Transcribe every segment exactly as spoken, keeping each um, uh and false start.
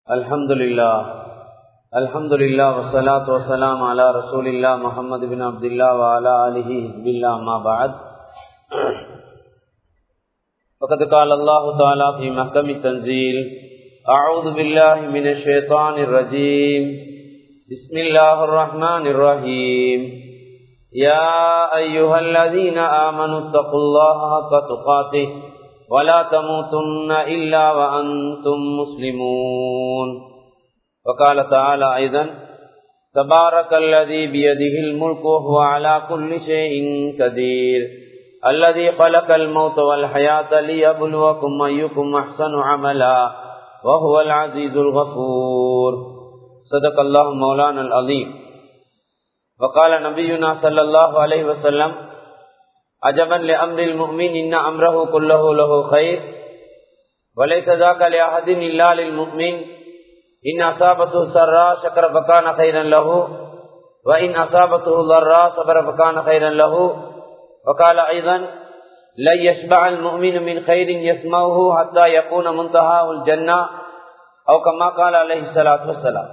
الحمد لله الحمد لله والصلاة والسلام على رسول الله محمد بن عبد الله وعلى آله حزب الله ما بعد فقد قال الله تعالى في محكم التنزيل أعوذ بالله من الشيطان الرجيم بسم الله الرحمن الرحيم يا أيها الذين آمنوا اتقوا الله حق تقاته ولا تموتن إلا وأنتم مسلمون وقال تعالى أيضا تبارك الذي بيده الملك وهو على كل شيء قدير الذي خلق الموت والحياة ليبلوكم أيكم أحسن عملا وهو العزيز الغفور صدق الله مولانا العظيم وقال نبينا صلى الله عليه وسلم عجبا لأمر المؤمن إن أمره كله له خير وليس ذاك لأحد إلا للمؤمن إن أصابته سراء شكر فكان خيرا له وإن أصابته ضراء صبر فكان خيرا له وقال أيضا لن يشبع المؤمن من خير يسمعه حتى يكون منتهاه الجنة أو كما قال عليه الصلاة والسلام.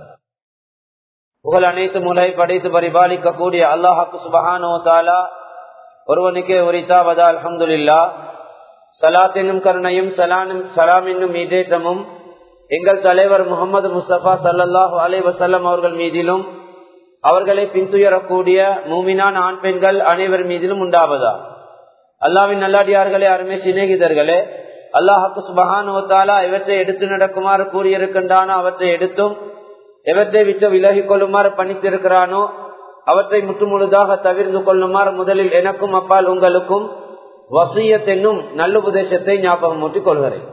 புகழ் அனைத்து முறை படைத்து பரிபாலிக்க கூடிய அல்லாஹ் சுப்ஹானஹு வ தஆலா ஒருவனுக்கே உரித்தாவதா அல்ஹம்துலில்லாஹ். ஸலாத் என்னும் கருணையும் சலாம் என்னும் ஈடேற்றமும் எங்கள் தலைவர் முகமது முஸ்தபா ஸல்லல்லாஹு அலைஹி வஸல்லம் அவர்கள் மீதிலும் அவர்களை பின்துயரக்கூடிய மூமினான் ஆண் பெண்கள் அனைவர் மீதிலும் உண்டாவதா. அல்லாஹ்வின் நல்லடியார்களே, அருமை சிநேகிதர்களே, அல்லாஹ் சுப்ஹானஹு வ தஆலா இவற்றை எடுத்து நடக்குமாறு கூறியிருக்கின்றானோ அவற்றை எடுத்தும் எவற்றை விட்டு விலகிக் கொள்ளுமாறு பணித்திருக்கிறானோ அவற்றை முற்றுமுழுதாக தவிர்த்து கொள்ளுமாறு முதலில் எனக்கும் அப்பால் உங்களுக்கும் வசியத் என்னும் நல்லுபதேசத்தை ஞாபகம் ஊட்டிக் கொள்கிறேன்.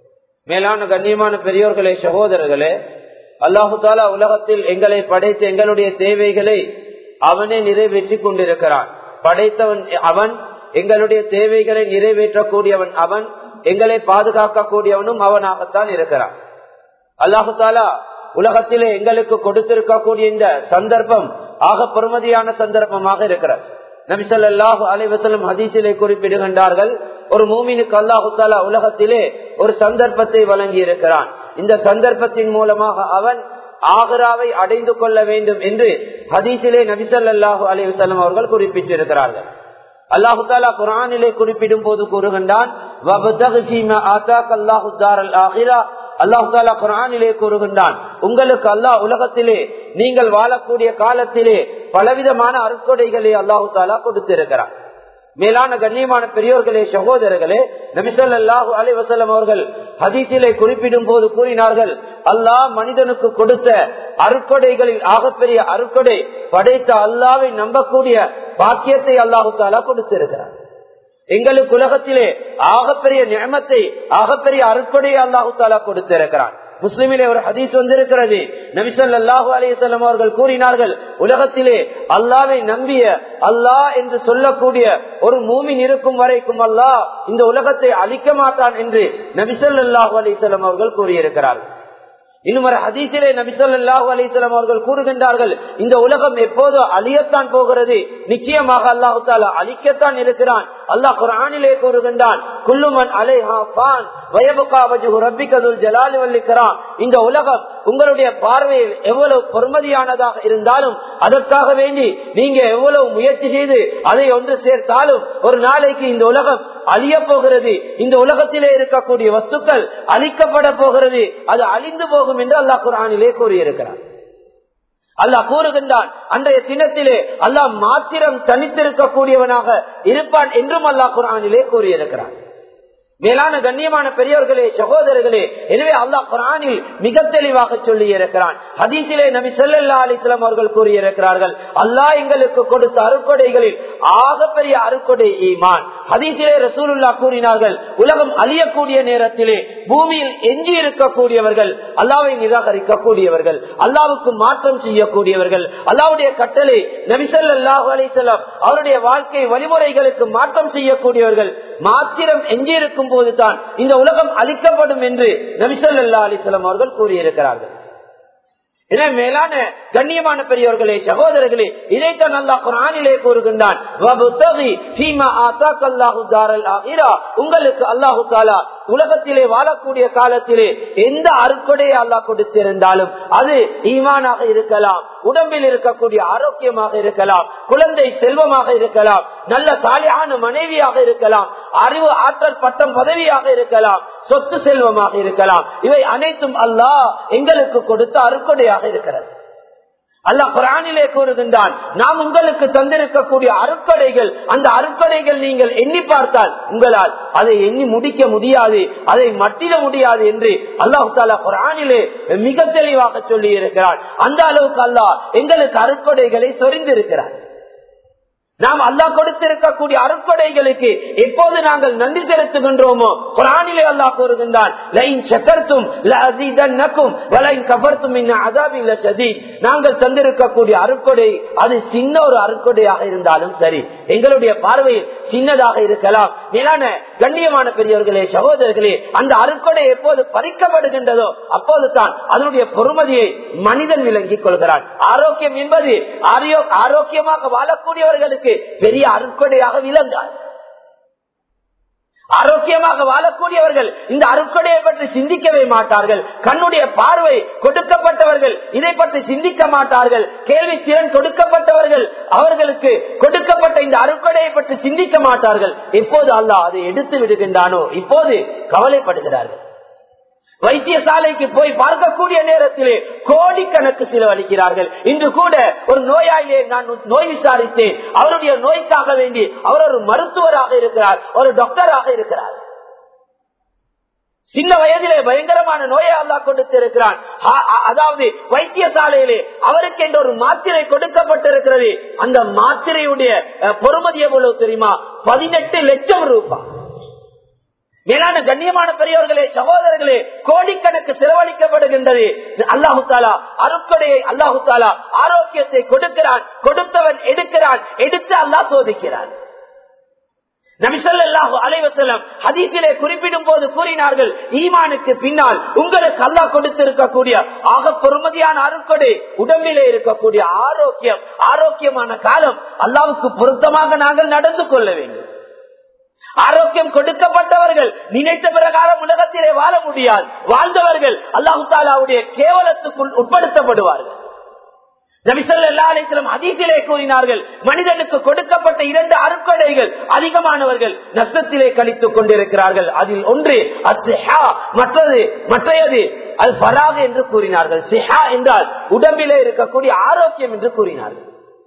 மேலான கண்ணியமான பெரியோர்களே, சகோதரர்களே, அல்லாஹு தாலா உலகத்தில் எங்களை படைத்து எங்களுடைய தேவைகளை அவனே நிறைவேற்றி கொண்டிருக்கிறான். படைத்தவன் அவன், எங்களுடைய தேவைகளை நிறைவேற்றக்கூடியவன் அவன், எங்களை பாதுகாக்க கூடியவனும் அவனாகத்தான் இருக்கிறான். அல்லாஹு தாலா உலகத்திலே எங்களுக்கு கொடுத்திருக்கக்கூடிய இந்த சந்தர்ப்பம் ஆக பெருமதியான சந்தர்ப்பமாக இருக்கிறது. நபி ஸல்லல்லாஹு அலைஹி வஸல்லம் ஹதீஸிலே குறிப்பிடுகின்றார்கள், ஒரு மூமினுக்கு அல்லாஹு தஆலா உலகத்திலே ஒரு சந்தர்ப்பத்தை வழங்கி இருக்கிறான். இந்த சந்தர்ப்பத்தின் மூலமாக அவன் ஆகிராவை அடைந்து கொள்ள வேண்டும் என்று ஹதீஸிலே நபி ஸல்லல்லாஹு அலைஹி வஸல்லம் அவர்கள் குறிப்பிட்டிருக்கிறார்கள். அல்லாஹு தஆலா குர்ஆனிலே குறிப்பிடும் போது கூறுகின்றான், வபதகி ஃபீமா ஆதாக அல்லாஹு தாரல் ஆகிரா. அல்லாஹு தஆலா குர்ஆனிலே கூறுகின்றான், உங்களுக்கு அல்லாஹ் உலகத்திலே நீங்கள் வாழக்கூடிய காலத்திலே பலவிதமான அருட்கொடைகளை அல்லாஹு தஆலா கொடுத்திருக்கிறார். மேலான கண்ணியமான பெரியோர்களே, சகோதரர்களே, நபி ஸல்லல்லாஹு அலைஹி வஸல்லம் அவர்கள் ஹதீஸிலே குறிப்பிடும் போது கூறினார்கள், அல்லாஹ் மனிதனுக்கு கொடுத்த அருட்கொடைகளில் ஆகப்பெரிய அருட்கொடை படைத்த அல்லாஹ்வை நம்பக்கூடிய பாக்கியத்தை அல்லாஹு தஆலா கொடுத்திருக்கிறார். எங்களுக்கு உலகத்திலே ஆகப்பெரிய நிஅமத்தை ஆகப்பெரிய அருட்கொடையை அல்லாஹு தஆலா கொடுத்திருக்கிறான். முஸ்லிமிலே ஒரு ஹதீஸ் வந்திருக்கிறது. நபி ஸல்லல்லாஹு அலைஹி வஸல்லம் அவர்கள் கூறினார்கள், உலகத்திலே அல்லாஹ்வை நம்பிய அல்லாஹ் என்று சொல்லக்கூடிய ஒரு மூமின் இருக்கும் வரைக்கும் அல்லாஹ் இந்த உலகத்தை அழிக்க மாட்டான் என்று நபி ஸல்லல்லாஹு அலைஹி வஸல்லம் அவர்கள் கூறியிருக்கிறார்கள். இன்னும் ஒரு ஹதீஸிலே நபி ஸல்லல்லாஹு அலைஹி வஸல்லம் அவர்கள் கூறுகின்றார்கள், இந்த உலகம் எப்போதோ அழியத்தான் போகிறது, நிச்சயமாக அல்லாஹ் தஆலா அழிக்கத்தான் இருக்கிறான். அல்லாஹ் குர்ஆனிலே கூறுகின்றான், குல்லு மன் அலைஹா ஃபான் வயபகா வஜ்ஹு ரப்பிக துல் ஜலாலி வல் இக்ராம். இந்த உலகம் உங்களுடைய பார்வையில் எவ்வளவு பொறுமதியானதாக இருந்தாலும், அதற்காக வேண்டி நீங்க எவ்வளவு முயற்சி செய்து அதை ஒன்று சேர்த்தாலும் ஒரு நாளைக்கு இந்த உலகம் அழிய போகிறது. இந்த உலகத்திலே இருக்கக்கூடிய வஸ்துக்கள் அழிக்கப்பட போகிறது, அது அழிந்து போகும் என்று அல்லாஹ் குர்ஆனிலே கூறியிருக்கிறார். அல்லாஹ் கூறுகின்றான், அன்றைய தினத்திலே அல்லாஹ் மாத்திரம் தனித்திருக்கக்கூடியவனாக இருப்பான் என்றும் அல்லாஹ் குர்ஆனிலே கூறியிருக்கிறார். மேலான கண்ணியமான பெரியவர்களே, சகோதரர்களே, எனவே அல்லாஹ் குர்ஆனில் மிக தெளிவாக சொல்லி இருக்கிறான். ஹதீஸிலே நபி ஸல்லல்லாஹு அலைஹி வஸல்லம் அவர்கள் கூறியிருக்கிறார்கள், அல்லாஹ் எங்களுக்கு கொடுத்த அருட்கொடைகளில் ஆகப்பெரிய அருட்கொடை ஈமான். ஹதீஸிலே ரசூலுல்லாஹ் கூறினார்கள், உலகம் அழியக்கூடிய நேரத்திலே பூமியில் எஞ்சி இருக்கக்கூடியவர்கள் அல்லாஹ்வை நிராகரிக்கக்கூடியவர்கள், அல்லாஹ்வுக்கு மாற்றம் செய்யக்கூடியவர்கள், அல்லாஹ்வுடைய கட்டளை நபி ஸல்லல்லாஹு அலைஹி வஸல்லம் அவருடைய வாழ்க்கை வழிமுறைகளுக்கு மாற்றம் செய்யக்கூடியவர்கள் மாத்திரம் எஞ்சி இருக்கும் போதுதான் இந்த உலகம் அழிக்கப்படும் என்று நபி ஸல்லல்லாஹு அலைஹி வஸல்லம் அவர்கள் கூறியிருக்கிறார்கள். என மேலான கண்ணியமான பெரியவர்களே, சகோதரர்களே, இதைத்தான் அல்லாஹ் குர்ஆனிலே கூறுகின்றான். உங்களுக்கு அல்லாஹு தஆலா உலகத்திலே வாழக்கூடிய காலத்திலே எந்த அருட்கொடையை அல்லாஹ் கொடுத்திருந்தாலும் அது ஈமானாக இருக்கலாம், உடம்பில் இருக்கக்கூடிய ஆரோக்கியமாக இருக்கலாம், குழந்தை செல்வமாக இருக்கலாம், நல்ல சாலியான மனைவியாக இருக்கலாம், அறிவு ஆற்றல் பட்டம் பதவியாக இருக்கலாம், சொத்து செல்வமாக இருக்கலாம், இவை அனைத்தும் அல்லாஹ் எங்களுக்கு கொடுத்த அருட்கொடையாக இருக்கிறது. அல்லாஹ் குர்ஆனிலே கூறுகின்றான், நாம் உங்களுக்கு தந்திருக்கக்கூடிய அருட்கொடைகள், அந்த அருட்கொடைகள் நீங்கள் எண்ணி பார்த்தால் உங்களால் அதை எண்ணி முடிக்க முடியாது, அதை மட்டிட முடியாது என்று அல்லாஹ் தஆலா குர்ஆனிலே மிக தெளிவாக சொல்லி இருக்கிறார். அந்த அளவுக்கு அல்லாஹ் எங்களுக்கு அருட்கொடைகளை சொரிந்திருக்கிறார். நாம் அல்லாஹ் கொடுத்திருக்கக்கூடிய அருட்கொடைகளுக்கு எப்போது நாங்கள் நன்றி செலுத்துகின்றோமோ, குர்ஆனிலே அல்லாஹ் கூறுகின்றான், லஇன் ஷக்கர்தும் லஅஸீதன்னகும் வலஇன் கஃபர்தும் மின் அஸாபி லஷதீத். நாங்கள் தந்திருக்கக்கூடிய அருட்கொடை அது சின்ன ஒரு அருட்கொடையாக இருந்தாலும் சரி, எங்களுடைய பார்வையில் சின்னதாக இருக்கலாம். மேலான கண்ணியமான பெரியவர்களே, சகோதரர்களே, அந்த அருட்கொடை எப்போது பறிக்கப்படுகின்றதோ அப்போது தான் அதனுடைய பொறுமதியை மனிதன் விளங்கிக் கொள்கிறான். ஆரோக்கியம் என்பது ஆரோக்கியமாக வாழக்கூடியவர்களுக்கு பெரிய அருட்கொடையாக விளங்காது. ஆரோக்கியமாக வாழக்கூடியவர்கள் இந்த அருட்கொடையை பற்றி சிந்திக்கவே மாட்டார்கள். கண்ணுடைய பார்வை கொடுக்கப்பட்டவர்கள் இதை பற்றி சிந்திக்க மாட்டார்கள். கேள்வி திறன் கொடுக்கப்பட்டவர்கள் அவர்களுக்கு கொடுக்கப்பட்ட இந்த அருட்கொடையை பற்றி சிந்திக்க மாட்டார்கள். எப்போது அல்லாஹ் அதை எடுத்து விடுகின்றானோ இப்போது கவலைப்படுகிறார்கள். வைத்தியசாலைக்கு போய் பார்க்கக்கூடிய நேரத்திலே கோடிக்கணக்கு செலவழிக்கிறார்கள். இன்று கூட ஒரு நோயாளியை நான் நோய் விசாரித்தேன். அவருடைய நோய்க்காக வேண்டி அவர் ஒரு மருத்துவராக இருக்கிறார், ஒரு டாக்டராக இருக்கிறார். சின்ன வயதிலே பயங்கரமான நோயை அல்லாஹ் கொடுத்திருக்கிறான். அதாவது வைத்தியசாலையிலே அவருக்கு என்ற ஒரு மாத்திரை கொடுக்கப்பட்டிருக்கிறது. அந்த மாத்திரையுடைய பொறுமதி எவ்வளவு தெரியுமா? பதினெட்டு லட்சம் ரூபாய். மேலான கண்ணியமான பெரியவர்களே, சகோதரர்களே, கோடிக்கணக்கு செலவழிக்கப்படுகின்றது. அல்லாஹு தஆலா அருட்கொடையை, அல்லாஹு தஆலா ஆரோக்கியத்தை கொடுக்கிறான். கொடுத்தவன் எடுக்கிறான், எடுத்து அல்லாஹ் சோதிக்கிறான். நபி ஸல்லல்லாஹு அலைஹி வஸல்லம் ஹதீஸிலே குறிப்பிடும் போது கூறினார்கள், ஈமானுக்கு பின்னால் உங்களுக்கு அல்லாஹ் கொடுத்திருக்கக்கூடிய ஆக பொறுமதியான அருட்கொடை உடம்பிலே இருக்கக்கூடிய ஆரோக்கியம். ஆரோக்கியமான காலம் அல்லாஹ்வுக்கு பொருத்தமாக நாங்கள் நடந்து கொள்ள வேண்டும். ஆரோக்கியம் கொடுக்கப்பட்டவர்கள் நினைத்த பிரகாரம் உலகத்திலே வாழ முடியாது. வாழ்ந்தவர்கள் அல்லாஹு தஆலாவுடைய கேவலத்துக்குள் உட்படுத்தப்படுவார்கள். நபி ஸல்லல்லாஹு அலைஹி வஸல்லம் ஹதீஸிலே கூறினார்கள், மனிதனுக்கு கொடுக்கப்பட்ட இரண்டு அருட்கொடைகள் அதிகமானவர்கள் நஷ்டத்திலே கழித்துக் கொண்டிருக்கிறார்கள். அதில் ஒன்று அஸ்ஸிஹா, மற்றது மற்றையது அல் ஃபராக் என்று கூறினார்கள். சிஹா என்றால் உடம்பிலே இருக்கக்கூடிய ஆரோக்கியம் என்று கூறினார்கள்.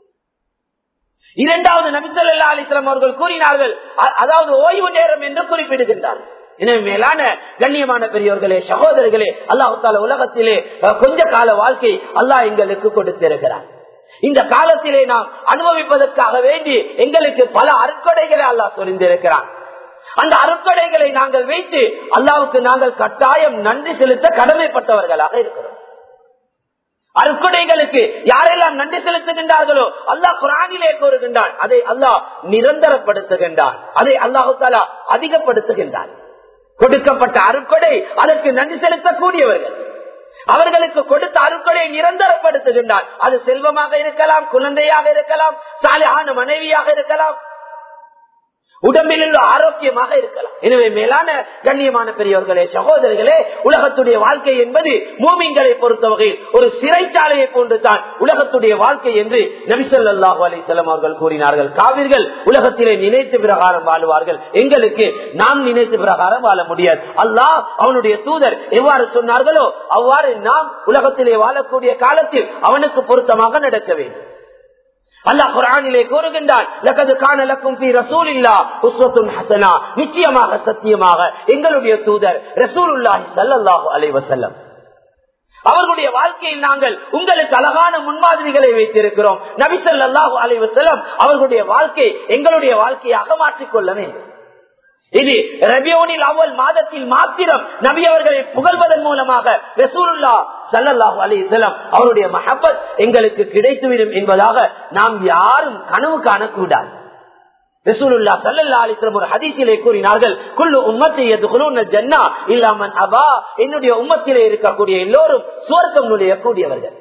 இரண்டாவது நபி ஸல்லல்லாஹு அலைஹி வஸல்லம் அவர்கள் கூறினார்கள், அதாவது ஓய்வு நேரம் என்று குறிப்பிடுகின்றார்கள். எனவே மேலான கண்ணியமான பெரியவர்களே, சகோதரர்களே, அல்லாஹ் தஆலா உலகத்திலே கொஞ்ச கால வாழ்க்கை அல்லாஹ் எங்களுக்கு கொடுத்திருக்கிறார். இந்த காலத்திலே நாம் அனுபவிப்பதற்காக வேண்டி எங்களுக்கு பல அருட்கொடைகளை அல்லாஹ் சொரிந்திருக்கிறான். அந்த அருட்கொடைகளை நாங்கள் வைத்து அல்லாஹ்வுக்கு நாங்கள் கட்டாயம் நன்றி செலுத்த கடமைப்பட்டவர்களாக இருக்கிறோம். அருட்கொடைகளுக்கு யாரெல்லாம் நன்றி செலுத்துகின்றார்களோ அல்லாஹ் குர்ஆனிலே கூறுகின்றான், அதை அல்லாஹ் நிரந்தரப்படுத்துகின்றான், அதை அல்லாஹு தஆலா அதிகப்படுத்துகின்றான். கொடுக்கப்பட்ட அருட்கொடை அதற்கு நன்றி செலுத்தக்கூடியவர்கள், அவர்களுக்கு கொடுத்த அருட்கொடை நிரந்தரப்படுத்துகின்றான். அது செல்வமாக இருக்கலாம், குழந்தையாக இருக்கலாம், சாலிஹான மனைவியாக இருக்கலாம், உடம்பில் உள்ள ஆரோக்கியமாக இருக்கலாம். எனவே மேலான கண்ணியமான பெரியவர்களே, சகோதரர்களே, உலகத்துடைய வாழ்க்கை என்பது மூமின்களை பொறுத்த வகையில் ஒரு சிறைச்சாலையை போன்றுதான் உலகத்துடைய வாழ்க்கை என்று நபி ஸல்லல்லாஹு அலைஹி வஸல்லம் அவர்கள் கூறினார்கள். காவிர்கள் உலகத்திலே நினைத்த பிரகாரம் வாழுவார்கள், எங்களுக்கு நாம் நினைத்த பிரகாரம் வாழ முடியாது. அல்லாஹ் அவனுடைய தூதர் எவ்வாறு சொன்னார்களோ அவ்வாறு நாம் உலகத்திலே வாழக்கூடிய காலத்தில் அவனுக்கு பொருத்தமாக நடக்க வேண்டும். அல்லாஹ் குர்ஆனிலே கூறுகின்றான், லகத் கான லக்கும் ஃபீ ரசூலில்லாஹ் உஸ்வத்துன் ஹஸனா, நிச்சயமாக சத்தியமாக எங்களுடைய தூதர் ரசூலுல்லாஹி ஸல்லல்லாஹு அலைஹி வஸல்லம் அவர்களுடைய வாழ்க்கையில் நாங்கள் உங்களுக்கு அழகான முன்மாதிரிகளை வைத்திருக்கிறோம். நபி ஸல்லல்லாஹு அலைஹி வஸல்லம் அவர்களுடைய வாழ்க்கை எங்களுடைய வாழ்க்கையாக மாற்றிக்கொள்ள வேண்டும். இது ரபியூனில் அவ்வல் மாதத்தில் மாத்திரம் நபி அவர்களை புகழ்வதன் மூலமாக ரசூலுல்லாஹ் ஸல்லல்லாஹு அலைஹி வஸல்லம் அவருடைய மஹப்பத் எங்களுக்கு கிடைத்துவிடும் என்பதாக நாம் யாரும் கனவு காணக்கூடாது. ரசூலுல்லாஹ் ஸல்லல்லாஹு அலைஹி வஸல்லம் ஒரு ஹதீஸிலே கூறினார்கள், குல்லு உம்மத்தி யதுகுலூனல் ஜன்னah இல்லா மன் அபா, என்னுடைய உம்மத்திலே இருக்கக்கூடிய எல்லோரும் சுவர்க்கம் நுழையக்கூடியவர்கள்.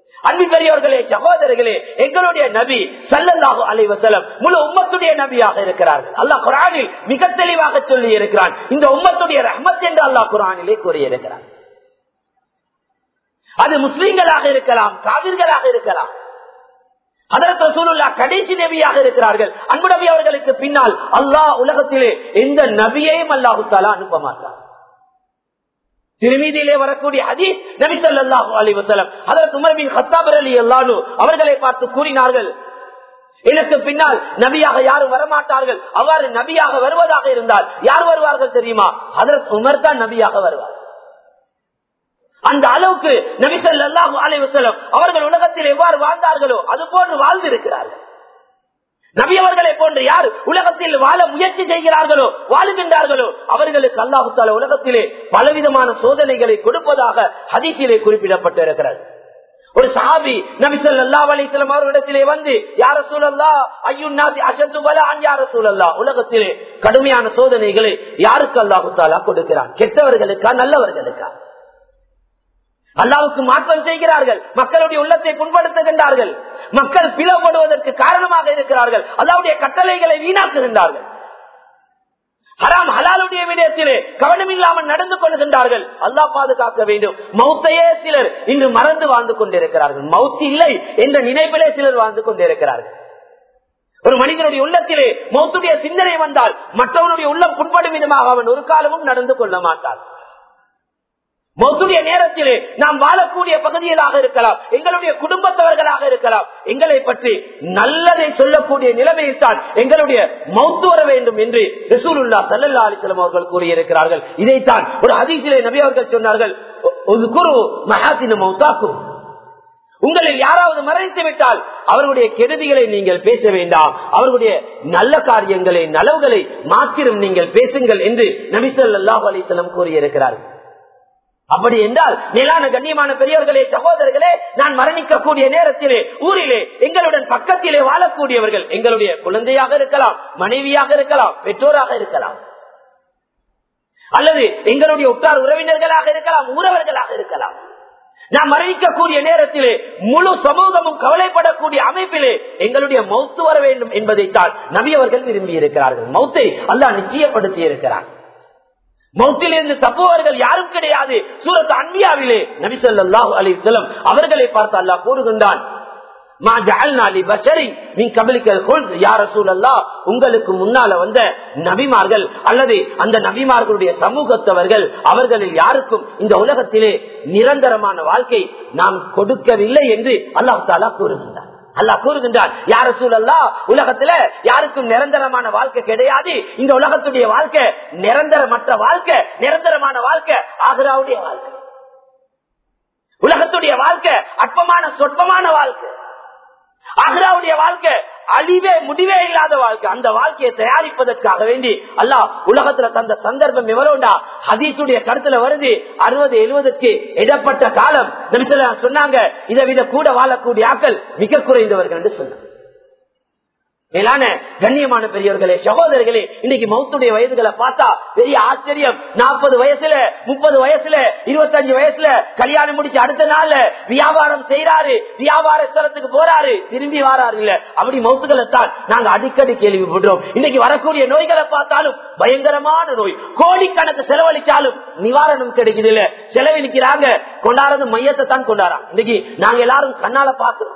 அன்பு பெரியவர்களே, சகோதரர்களே, எங்களுடைய நபி ஸல்லல்லாஹு அலைஹி வஸல்லம் முழு உம்மத்துடைய நபியாக இருக்கிறார்கள். அல்லாஹ் குர்ஆனில் மிக தெளிவாக சொல்லி இருக்கிறான். இந்த உம்மத்துடைய ரஹ்மத் என்று அல்லாஹ் குர்ஆனிலே கூறியிருக்கிறார். அது முஸ்லிம்களாக இருக்கலாம், காவிர்களாக இருக்கலாம். ஹதரத் ரசூலுல்லாஹ் கடைசி நபியாக இருக்கிறார்கள். அன்பு நபி அவர்களுக்கு பின்னால் அல்லாஹ் உலகத்திலே எந்த நபியையும் அல்லாஹ் தஆலா அனுப்ப மாட்டார். திருமீதியிலே வரக்கூடிய ஹதீஸ், நபி ஸல்லல்லாஹு அலைஹி வஸல்லம் ஹஜ்ரத் உமர் பின் கத்தாப் ரலியல்லாஹு அன்ஹு அவர்களை பார்த்து கூறினார்கள், எனக்கு பின்னால் நபியாக யாரும் வரமாட்டார்கள். அவ்வாறு நபியாக வருவதாக இருந்தால் யார் வருவார்கள் தெரியுமா? ஹஜ்ரத் உமர் தான் நபியாக வருவார். அந்த அளவுக்கு நபி ஸல்லல்லாஹு அலைஹி வஸல்லம் அவர்கள் உலகத்தில் எவ்வாறு வாழ்ந்தார்களோ அது போன்று வாழ்ந்திருக்கிறார்கள். நபி அவர்களை போன்று யார் உலகத்தில் வாழ முயற்சி செய்கிறார்களோ, வாழுகின்றார்களோ, அவர்களுக்கு அல்லாஹ் தஆலா உலகத்திலே பலவிதமான சோதனைகளை கொடுப்பதாக ஹதீஸிலே குறிப்பிடப்பட்டிருக்கிறது. ஒரு சஹாபி நபி ஸல்லல்லாஹு அலைஹி வஸல்லம் அவர்களிடத்திலே வந்து, யா ரசூலல்லாஹ் அய்யுன் நாஸி அஷத்து பலாஅன் யா ரசூலல்லாஹ், உலகத்திலே கடுமையான சோதனைகளை யாருக்கு அல்லாஹ் தஆலா கொடுக்கிறான்? கெட்டவர்களுக்கா, நல்லவர்களுக்கா? அல்லாஹ்வுக்கு மாற்றம் செய்கிறார்கள், மக்களுடைய உள்ளத்தை புண்படுத்துகின்றார்கள், மக்கள் பிளவுபடுவதற்கு காரணமாக இருக்கிறார்கள், அல்லாஹ்வுடைய கட்டளைகளை வீணாக்குகின்றார்கள், ஹராம் ஹலாலுடைய விடயத்திலே கவனம் இல்லாமல் நடந்து கொள்கின்றார்கள். அல்லாஹ் பாதுகாக்க வேண்டும். மௌத்தையே சிலர் இன்று மறந்து வாழ்ந்து கொண்டிருக்கிறார்கள். மௌத் இல்லை என்ற நினைப்பிலே சிலர் வாழ்ந்து கொண்டிருக்கிறார்கள். ஒரு மனிதனுடைய உள்ளத்திலே மௌத்துடைய சிந்தனை வந்தால் மற்றவனுடைய உள்ளம் புண்படும் விதமாக அவன் ஒரு காலமும் நடந்து கொள்ள மாட்டான். மௌத்துடைய நேரத்திலே நாம் வாழக்கூடிய பகுதிகளாக இருக்கலாம், எங்களுடைய குடும்பத்தவர்களாக இருக்கலாம், எங்களை பற்றி நல்லதை சொல்லக்கூடிய நிலைமையில் தான் எங்களுடைய மௌத்து வர வேண்டும் என்று ரசூலுல்லாஹ் ஸல்லல்லாஹு அலைஹி வஸல்லம் அவர்கள் கூறியிருக்கிறார்கள். இதைத்தான் ஒரு ஹதீஸிலே நபி அவர்கள் சொன்னார்கள், உஸ்குரு மஹாசின மௌதாக்கும், உங்களில் யாராவது மரணித்து விட்டால் அவர்களுடைய கெடுதிகளை நீங்கள் பேச வேண்டாம், அவர்களுடைய நல்ல காரியங்களை நலவுகளை மாத்திரம் நீங்கள் பேசுங்கள் என்று நபி ஸல்லல்லாஹு அலைஹி வஸல்லம் கூறியிருக்கிறார்கள். அப்படி என்றால் மேலான கண்ணியமான பெரியவர்களே, சகோதரர்களே, நான் மரணிக்கக்கூடிய நேரத்திலே ஊரிலே எங்களுடன் பக்கத்திலே வாழக்கூடியவர்கள் எங்களுடைய குழந்தையாக இருக்கலாம், மனைவியாக இருக்கலாம், பெற்றோராக இருக்கலாம், அல்லது எங்களுடைய உற்றார் உறவினர்களாக இருக்கலாம், ஊரவர்களாக இருக்கலாம். நாம் மரணிக்கக்கூடிய நேரத்திலே முழு சமூகமும் கவலைப்படக்கூடிய அமைப்பிலே எங்களுடைய மௌத்து வர வேண்டும் என்பதைத்தான் நபி அவர்கள் விரும்பி இருக்கிறார்கள். மௌத்தை அல்லாஹ் நிச்சயப்படுத்தி இருக்கிறார். மௌத்திலிருந்து தப்புவர்கள் யாரும் கிடையாது. சூரத் அன்பியாவிலே நபி ஸல்லல்லாஹு அலைஹி வஸல்லம் அவர்களை பார்த்து அல்லாஹ் கூறுகின்றான், மா ஜஅல்னா லி பஷரின் மின் கப்லிகல் குல்த், யா ரசூலல்லாஹ், உங்களுக்கு முன்னால வந்த நபிமார்கள் அல்லது அந்த நபிமார்களுடைய சமூகத்தவர்கள் அவர்களில் யாருக்கும் இந்த உலகத்திலே நிரந்தரமான வாழ்க்கை நாம் கொடுக்கவில்லை என்று அல்லாஹ் தஆலா கூறுகின்றார். அல்லாஹ் கூறுகின்றார், யா ரசூலல்லாஹ், உலகத்துல யாருக்கும் நிரந்தரமான வாழ்க்கை கிடையாது. இந்த உலகத்துடைய வாழ்க்கை நிரந்தரமற்ற வாழ்க்கை, நிரந்தரமான வாழ்க்கை ஆகிராவுடைய வாழ்க்கை. உலகத்துடைய வாழ்க்கை அற்பமான சொற்பமான வாழ்க்கை, ஆகிராவுடைய வாழ்க்கை அழிவே முடிவே இல்லாத வாழ்க்கை. அந்த வாழ்க்கையை தயாரிப்பதற்காக வேண்டி அல்லாஹ் உலகத்துல தந்த சந்தர்ப்பம் எவ்வளவுண்டா ஹதீஸுடைய கருத்துல வருது, அறுபது எழுபதுக்கு இடப்பட்ட காலம். நபி ஸல்லல்லாஹு சொன்னாங்க, இதை விட கூட வாழக்கூடிய ஆட்கள் மிக குறைந்தவர்கள் என்று சொன்னாங்க. மேலான கண்ணியமான பெரியவர்களே, சகோதரர்களே, இன்னைக்கு மௌத்துடைய வயதுகளை பார்த்தா பெரிய ஆச்சரியம். நாற்பது வயசுல, முப்பது வயசுல, இருபத்தஞ்சு வயசுல கல்யாணம் முடிச்சு அடுத்த நாள்ல வியாபாரம் செய்யறாரு, வியாபார ஸ்தலத்துக்கு போறாரு, திரும்பி வராரு. இல்ல, அப்படி மௌத்துக்களை தான் நாங்க அடிக்கடி கேள்விப்படுறோம். இன்னைக்கு வரக்கூடிய நோய்களை பார்த்தாலும் பயங்கரமான நோய், கோடிக்கணக்கு செலவழிச்சாலும் நிவாரணம் கிடைக்குது இல்ல. செலவழிக்கிறாங்க, கொண்டாடுறது மையத்தை தான் கொண்டாடுறாங்க. இன்னைக்கு நாங்க எல்லாரும் கண்ணால பாக்குறோம்.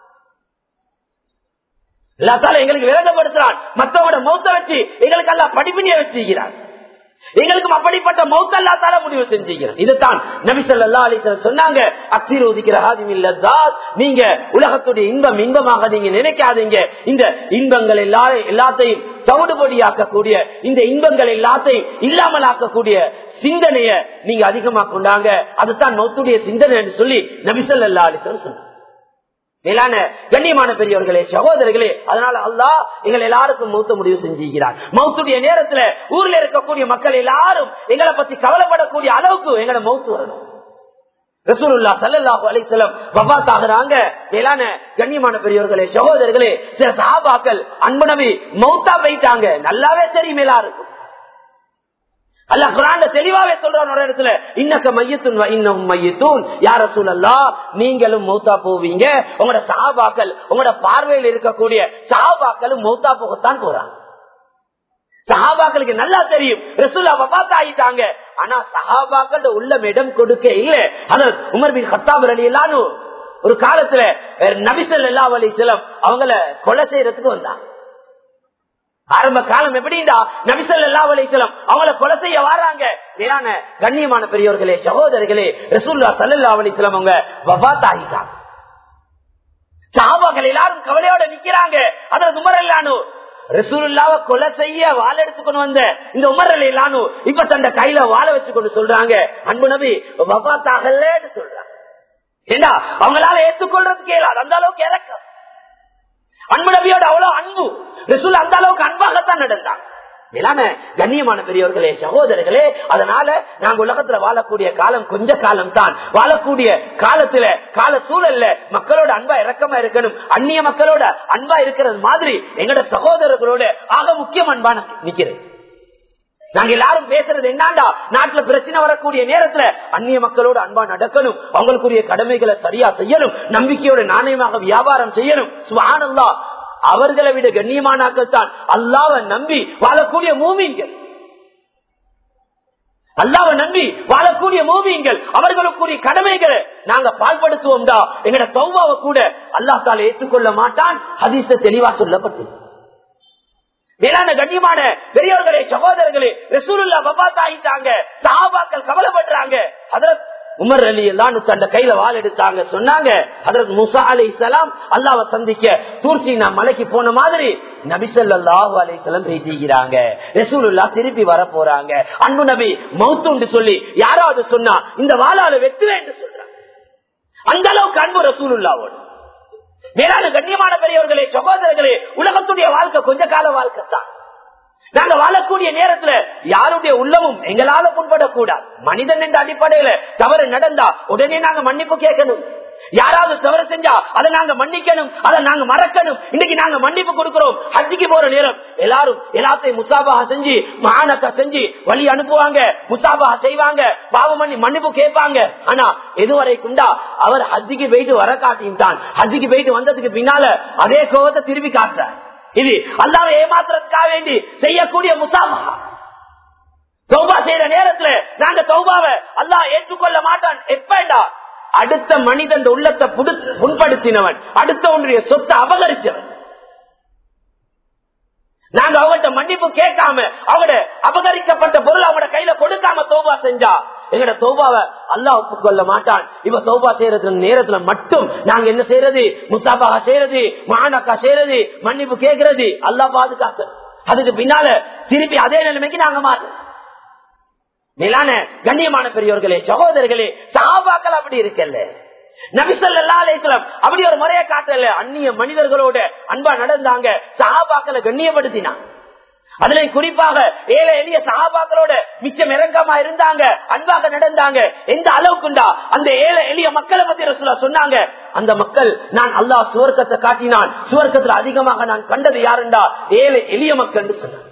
எல்லாத்தாலும் எங்களுக்கு விளங்கப்படுத்துறான், மற்றவங்களோட மௌத்த வச்சு எங்களுக்கு எல்லாம் படிப்பினிய வச்சிருக்கிறார். எங்களுக்கும் அப்படிப்பட்ட மௌத்த அல்லாஹ் முடிவு செஞ்சுக்கிறார். இதுதான் நபி ஸல்லல்லாஹு அலைஹி வஸல்லம் சொன்னாங்க, அக்ஸிரு திக்ர ஹாதிமில் லஸ்ஸாத், நீங்க உலகத்துடைய இன்பம் இன்பமாக நீங்க நினைக்காதீங்க. இந்த இன்பங்கள் எல்லாரும் எல்லாத்தையும் தவிடுபடியாக்கக்கூடிய, இந்த இன்பங்கள் எல்லாத்தையும் இல்லாமல் ஆக்கக்கூடிய சிந்தனைய நீங்க அதிகமா கொண்டாங்க. அதுதான் மௌத்துடைய சிந்தனை என்று சொல்லி நபி ஸல்லல்லாஹு அலைஹி வஸல்லம் சொன்னாங்க. மேலான கண்ணியமான பெரியவர்களே, சகோதரர்களே, அதனால அல்லாஹ் எங்களை எல்லாருக்கும் மௌத்த முடிவு செஞ்சுக்கிறார். மௌத்துடைய நேரத்துல ஊர்ல இருக்கக்கூடிய மக்கள் எல்லாரும் எங்களை பத்தி கவலைப்படக்கூடிய அளவுக்கு எங்களை மௌத்து வரணும். ரசூலுல்லாஹ் ஸல்லல்லாஹு அலைஹி வஸல்லம் வஃபாத் ஆகுறாங்க. மேலான கண்ணியமான பெரியவர்களே, சகோதரர்களே, சில சஹாபாக்கள் அன்பு நபி மௌத்தா போயிட்டாங்க, நல்லாவே தெரியும் எல்லாருக்கும். அல்லாஹ் குர்ஆன்ல தெளிவாவே சொல்றான் ஒரு இடத்துல, இன்னக மையத்துன் வ இன்னஹும் மையத்தூன், யா ரசூலல்லாஹ் நீங்களும் மௌத்தா போவீங்க, உங்களோட சஹாபாக்கள் உங்களோட பார்வையில் இருக்கக்கூடிய சஹாபாக்களும் மௌத்தா போகத்தான் போறாங்க. சஹாபாக்களுக்கு நல்லா தெரியும் ரசூலுல்லாஹ் வஃபாத் ஆயிட்டாங்க. ஆனா சஹாபாக்களோட உள்ளம் இடம் கொடுக்க இல்ல. ஹஜ்ரத் உமர் பின் கத்தாப் ரலியல்லாஹு அன்ஹு ஒரு காலத்துல நபி ஸல்லல்லாஹு அலைஹி வஸல்லம் அவங்கள கொலை செய்யறதுக்கு வந்தாங்க. ஆரம்ப காலம் எப்படின்னா நபி ஸல்லல்லாஹு அலைஹி வஸல்லம் அவங்கள கொலை செய்ய வராங்க. மேலான கண்ணியமான பெரியோர்களே, சகோதரர்களே, ரசூலுல்லாஹ் ஸல்லல்லாஹு அலைஹி வஸல்லம் அவங்க வஃபாத் ஆயிட்டாங்க. சஹாபாக்கள் எல்லாரும் கவலையோட நிக்கிறாங்க. ஹஜ்ரத் உமர் ரலியல்லாஹு அன்ஹு ரசூலுல்லாஹ்வை கொலை செய்ய வாள் எடுத்துக்கொண்டு வந்த இந்த உமர் ரலியல்லாஹு அன்ஹு இப்ப தந்த கையில வாளை வச்சுக்கொண்டு சொல்றாங்க, அன்பு நபி வஃபாத் ஆகலன்னு சொல்றாங்க. ஏண்டா அவங்களால ஏற்றுக்கொள்றதுக்கு இயலாது, அந்த அளவுக்கு இறக்கம். அன்பு நபியோட அவ்வளவு அன்பு, ரசூல் அந்த அளவுக்கு அன்பாகத்தான் நடந்தாங்க. மேலான கண்ணியமான பெரியவர்களே, சகோதரர்களே, அதனால நாங்க உலகத்துல வாழக்கூடிய காலம் கொஞ்ச காலம் தான். வாழக்கூடிய காலத்துல கால சூழல்ல மக்களோட அன்பா இறக்கமா இருக்கணும். அந்நிய மக்களோட அன்பா இருக்கிறது மாதிரி எங்களோட சகோதரர்களோட ஆக முக்கியம் அன்பா நிக்கிறது. நாங்க எல்லாரும் பேசுறது என்னண்டா, நாட்டுல பிரச்சனை வரக்கூடிய நேரத்துல அந்நிய மக்களோட அன்பா நடக்கணும், அவங்களுக்குரிய கடமைகளை சரியா செய்யணும், நம்பிக்கையோட நாணயமாக வியாபாரம் செய்யணும். சுப்ஹானல்லாஹ், அவர்களை விட கண்ணியமானாக்கள் தான் அல்லாஹ்வை நம்பி வாழக்கூடிய மூமீன்கள். அல்லாஹ்வை நம்பி வாழக்கூடிய மூமீன்கள் அவர்களுக்குரிய கடமைகளை நாங்க பால்படுத்துவோம்டா எங்கட தௌபாவை கூட அல்லாஹ் தஆலா ஏற்றுக்கொள்ள மாட்டான். ஹதீஸ்ல தெளிவா சொல்லப்பட்டது. மேலான கண்ணியமான பெரியவர்களே, சகோதரர்களே, ரசூலுல்லாஹ் வஃபாத் ஆயிட்டாங்க. சஹாபாக்கள் கவலைப்படுறாங்க. ஹஜ்ரத் உமர் ரலியல்லாஹு அன்ஹு தன்ன கையில வாள் எடுத்தாங்க. சொன்னாங்க, ஹஜ்ரத் மூசா அலைஹிஸ்ஸலாம் அல்லாஹ்வை சந்திக்க தூர் சீனா மலைக்கு போன மாதிரி நபி ஸல்லல்லாஹு அலைஹி வஸல்லம் பேசிக்கிறாங்க. ரசூலுல்லாஹ் திருப்பி வர போறாங்க. அன்பு நபி மௌத்துன்னு சொல்லி யாராவது சொன்னா இந்த வாளால வெட்டுவேன் என்று சொல்றாங்க. அந்த அளவுக்கு அன்பு ரசூலுல்லாஹ்வோட. மேலான கண்ணியமான பெரியவர்களே, சகோதரர்களே, உலகத்துடைய வாழ்க்கை கொஞ்ச கால வாழ்க்கை தான். நாங்க வாழக்கூடிய நேரத்துல யாருடைய உள்ளமும் எங்களால புண்படக்கூடாது. மனிதன் என்ற அடிப்படையில தவறு நடந்தா உடனே நாங்க மன்னிப்பு கேட்கணும். யாராவது தவறு செஞ்சா அதை நாங்க மன்னிக்கணும், அதை நாங்க மறக்கணும். இன்னைக்கு நாங்க மன்னிப்பு கொடுக்கிறோம். ஹஜ்ஜுக்கு போற நேரம் எல்லாரும் எல்லாத்தையும் முசாபஹா செஞ்சு மஹானக்கா செஞ்சு வழி அனுப்புவாங்க, முசாபஹா செய்வாங்க, பாவம் பண்ணி மன்னிப்பு கேட்பாங்க. ஆனா எதுவரைக்கும்டா அவர் ஹஜ்ஜுக்கு போயிட்டு வர காட்டியும் தான் ஹஜ்ஜுக்கு போயிட்டு வந்ததுக்கு பின்னால அதே கோபத்தை திரும்பி காட்டுறார். இது அல்லாஹ்வை ஏமாத்துறதுக்காக வேண்டி செய்யக்கூடிய முசாபஹா. தௌபா செய்யற நேரத்துல நாங்க தௌபாவை அல்லாஹ் ஏற்றுக்கொள்ள மாட்டான். எப்படா அடுத்த மனிதன் உள்ளத்தை புண்படுத்தினவன், அடுத்த ஒன்றிய சொத்தை அபகரிச்சவன், நாங்க அவங்கள்ட்ட மன்னிப்பு கேட்காம அவங்களோட அபகரிக்கப்பட்ட பொருள் அவங்களோட கையில கொடுக்காம தௌபா செஞ்சா எங்களோட தௌபாவை அல்லாஹ் ஒப்புக்கொள்ள மாட்டான். இப்ப தௌபா செய்யறது நேரத்துல மட்டும் நாங்க என்ன செய்யறது, முசாபஹா செய்யறது, மஹானக்கா செய்யறது, மன்னிப்பு கேட்கறது, அல்லாஹ் பாதுகாக்க. அதுக்கு பின்னால திருப்பி அதே நிலைமைக்கு நாங்க மாறோம். மேலான கண்ணியமான பெரியோர்களே, சகோதரர்களே, சஹாபாக்கள் அப்படி இருக்கல்ல. நபி ஸல்லல்லாஹு அலைஹி வஸல்லம் அப்படி ஒரு முறையை காட்டல. அந்நிய மனிதர்களோட அன்பா நடந்தாங்க, சஹாபாக்களை கண்ணியப்படுத்தினாங்க. அதுல குறிப்பாக ஏழை எளிய சஹாபாக்களோட மிச்சம் இறக்கமா இருந்தாங்க, அன்பாக நடந்தாங்க. எந்த அளவுக்குண்டா அந்த ஏழை எளிய மக்களை பத்தி ரசூலுல்லாஹ் சொன்னாங்க, அந்த மக்கள் நான் அல்லாஹ் சுவர்க்கத்தை காட்டினான், சுவர்க்கத்துல அதிகமாக நான் கண்டது யாருண்டா ஏழை எளிய மக்கள் சொன்னாங்க.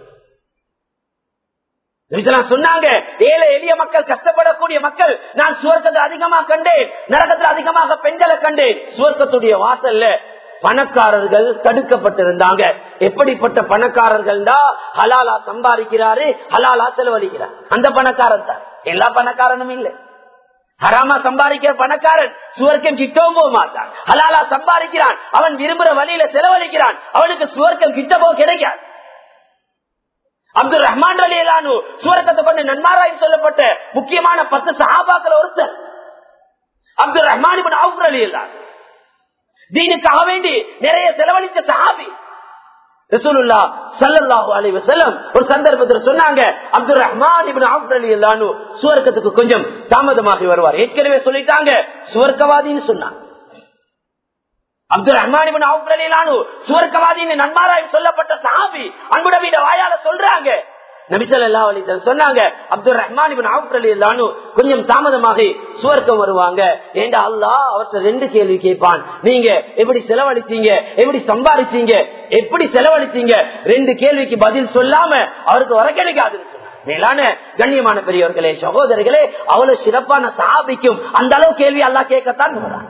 சொன்னாங்க ஏழை எளிய மக்கள், கஷ்டப்படக்கூடிய மக்கள் நான் சுவர்க்கத்தை அதிகமாக கண்டேன், நரகத்தில் அதிகமாக பெண்களை கண்டேன். சுவர்க்கத்துடைய வாசல்ல பணக்காரர்கள் தடுக்கப்பட்டிருந்தாங்க. எப்படிப்பட்ட பணக்காரர்கள் தான், ஹலாலா சம்பாதிக்கிறாரு, ஹலாலா செலவழிக்கிறார், அந்த பணக்காரன் தான். எல்லா பணக்காரனும் இல்லை. ஹராமா சம்பாதிக்கிற பணக்காரன் சுவர்க்கம் கிட்டவும் போக மாட்டான். ஹலாலா சம்பாதிக்கிறான், அவன் விரும்புற வழியில செலவழிக்கிறான், அவனுக்கு சுவர்க்கம் கிட்ட போக கிடைக்காது. அப்துல் ரஹ்மான் ரலியல்லாஹு அன்ஹு சுவர்க்கத்தை கொண்டு நன்மாராயம் சொல்லப்பட்ட முக்கியமான பத்து சஹாபாக்கள் ஒருத்தர். அப்துல் ரஹ்மான் இப்னு அவ்ஃப் ரலியல்லாஹு அன்ஹு தீனுக்காக வேண்டி நிறைய செலவழித்த சஹாபி. ரசூலுல்லாஹ் ஸல்லல்லாஹு அலைஹி வஸல்லம் ஒரு சந்தர்ப்பத்தில் சொன்னாங்க, அப்துல் ரஹ்மான் இப்னு அவ்ஃப் ரலியல்லாஹு அன்ஹு சுவர்க்கத்துக்கு கொஞ்சம் தாமதமாகி வருவார். ஏற்கனவே சொல்லிட்டாங்க சுவர்க்கவாதின்னு சொன்னாங்க. அப்துல் ரஹ்மான் இப்னு அவ்ஃப் ரலியல்லாஹு அன்ஹு சுவர்க்கவாதின்னு நன்மாராயம் சொல்லப்பட்ட சஹாபி. அன்பு நபியோட வாயால சொல்றாங்க, நபி ஸல்லல்லாஹு அலைஹி வஸல்லம் சொன்னாங்க, அப்துல் ரஹ்மான் இப்னு அவ்ஃப் ரலியல்லாஹு அன்ஹு கொஞ்சம் தாமதமாகி சுவர்க்கம் வருவாங்க. ஏண்டா அல்லாஹ் அவர்கிட்ட ரெண்டு கேள்வி கேட்பான், நீங்க எப்படி செலவழிச்சீங்க, எப்படி சம்பாதிச்சீங்க, எப்படி செலவழிச்சீங்க. ரெண்டு கேள்விக்கு பதில் சொல்லாம அவருக்கு வர கிடைக்காதுன்னு சொன்னாங்க. மேலான கண்ணியமான பெரியவர்களே சகோதரர்களே, அவ்வளவு சிறப்பான சஹாபிக்கும் அந்த அளவு கேள்வி அல்லாஹ் கேட்கத்தான் போறான்.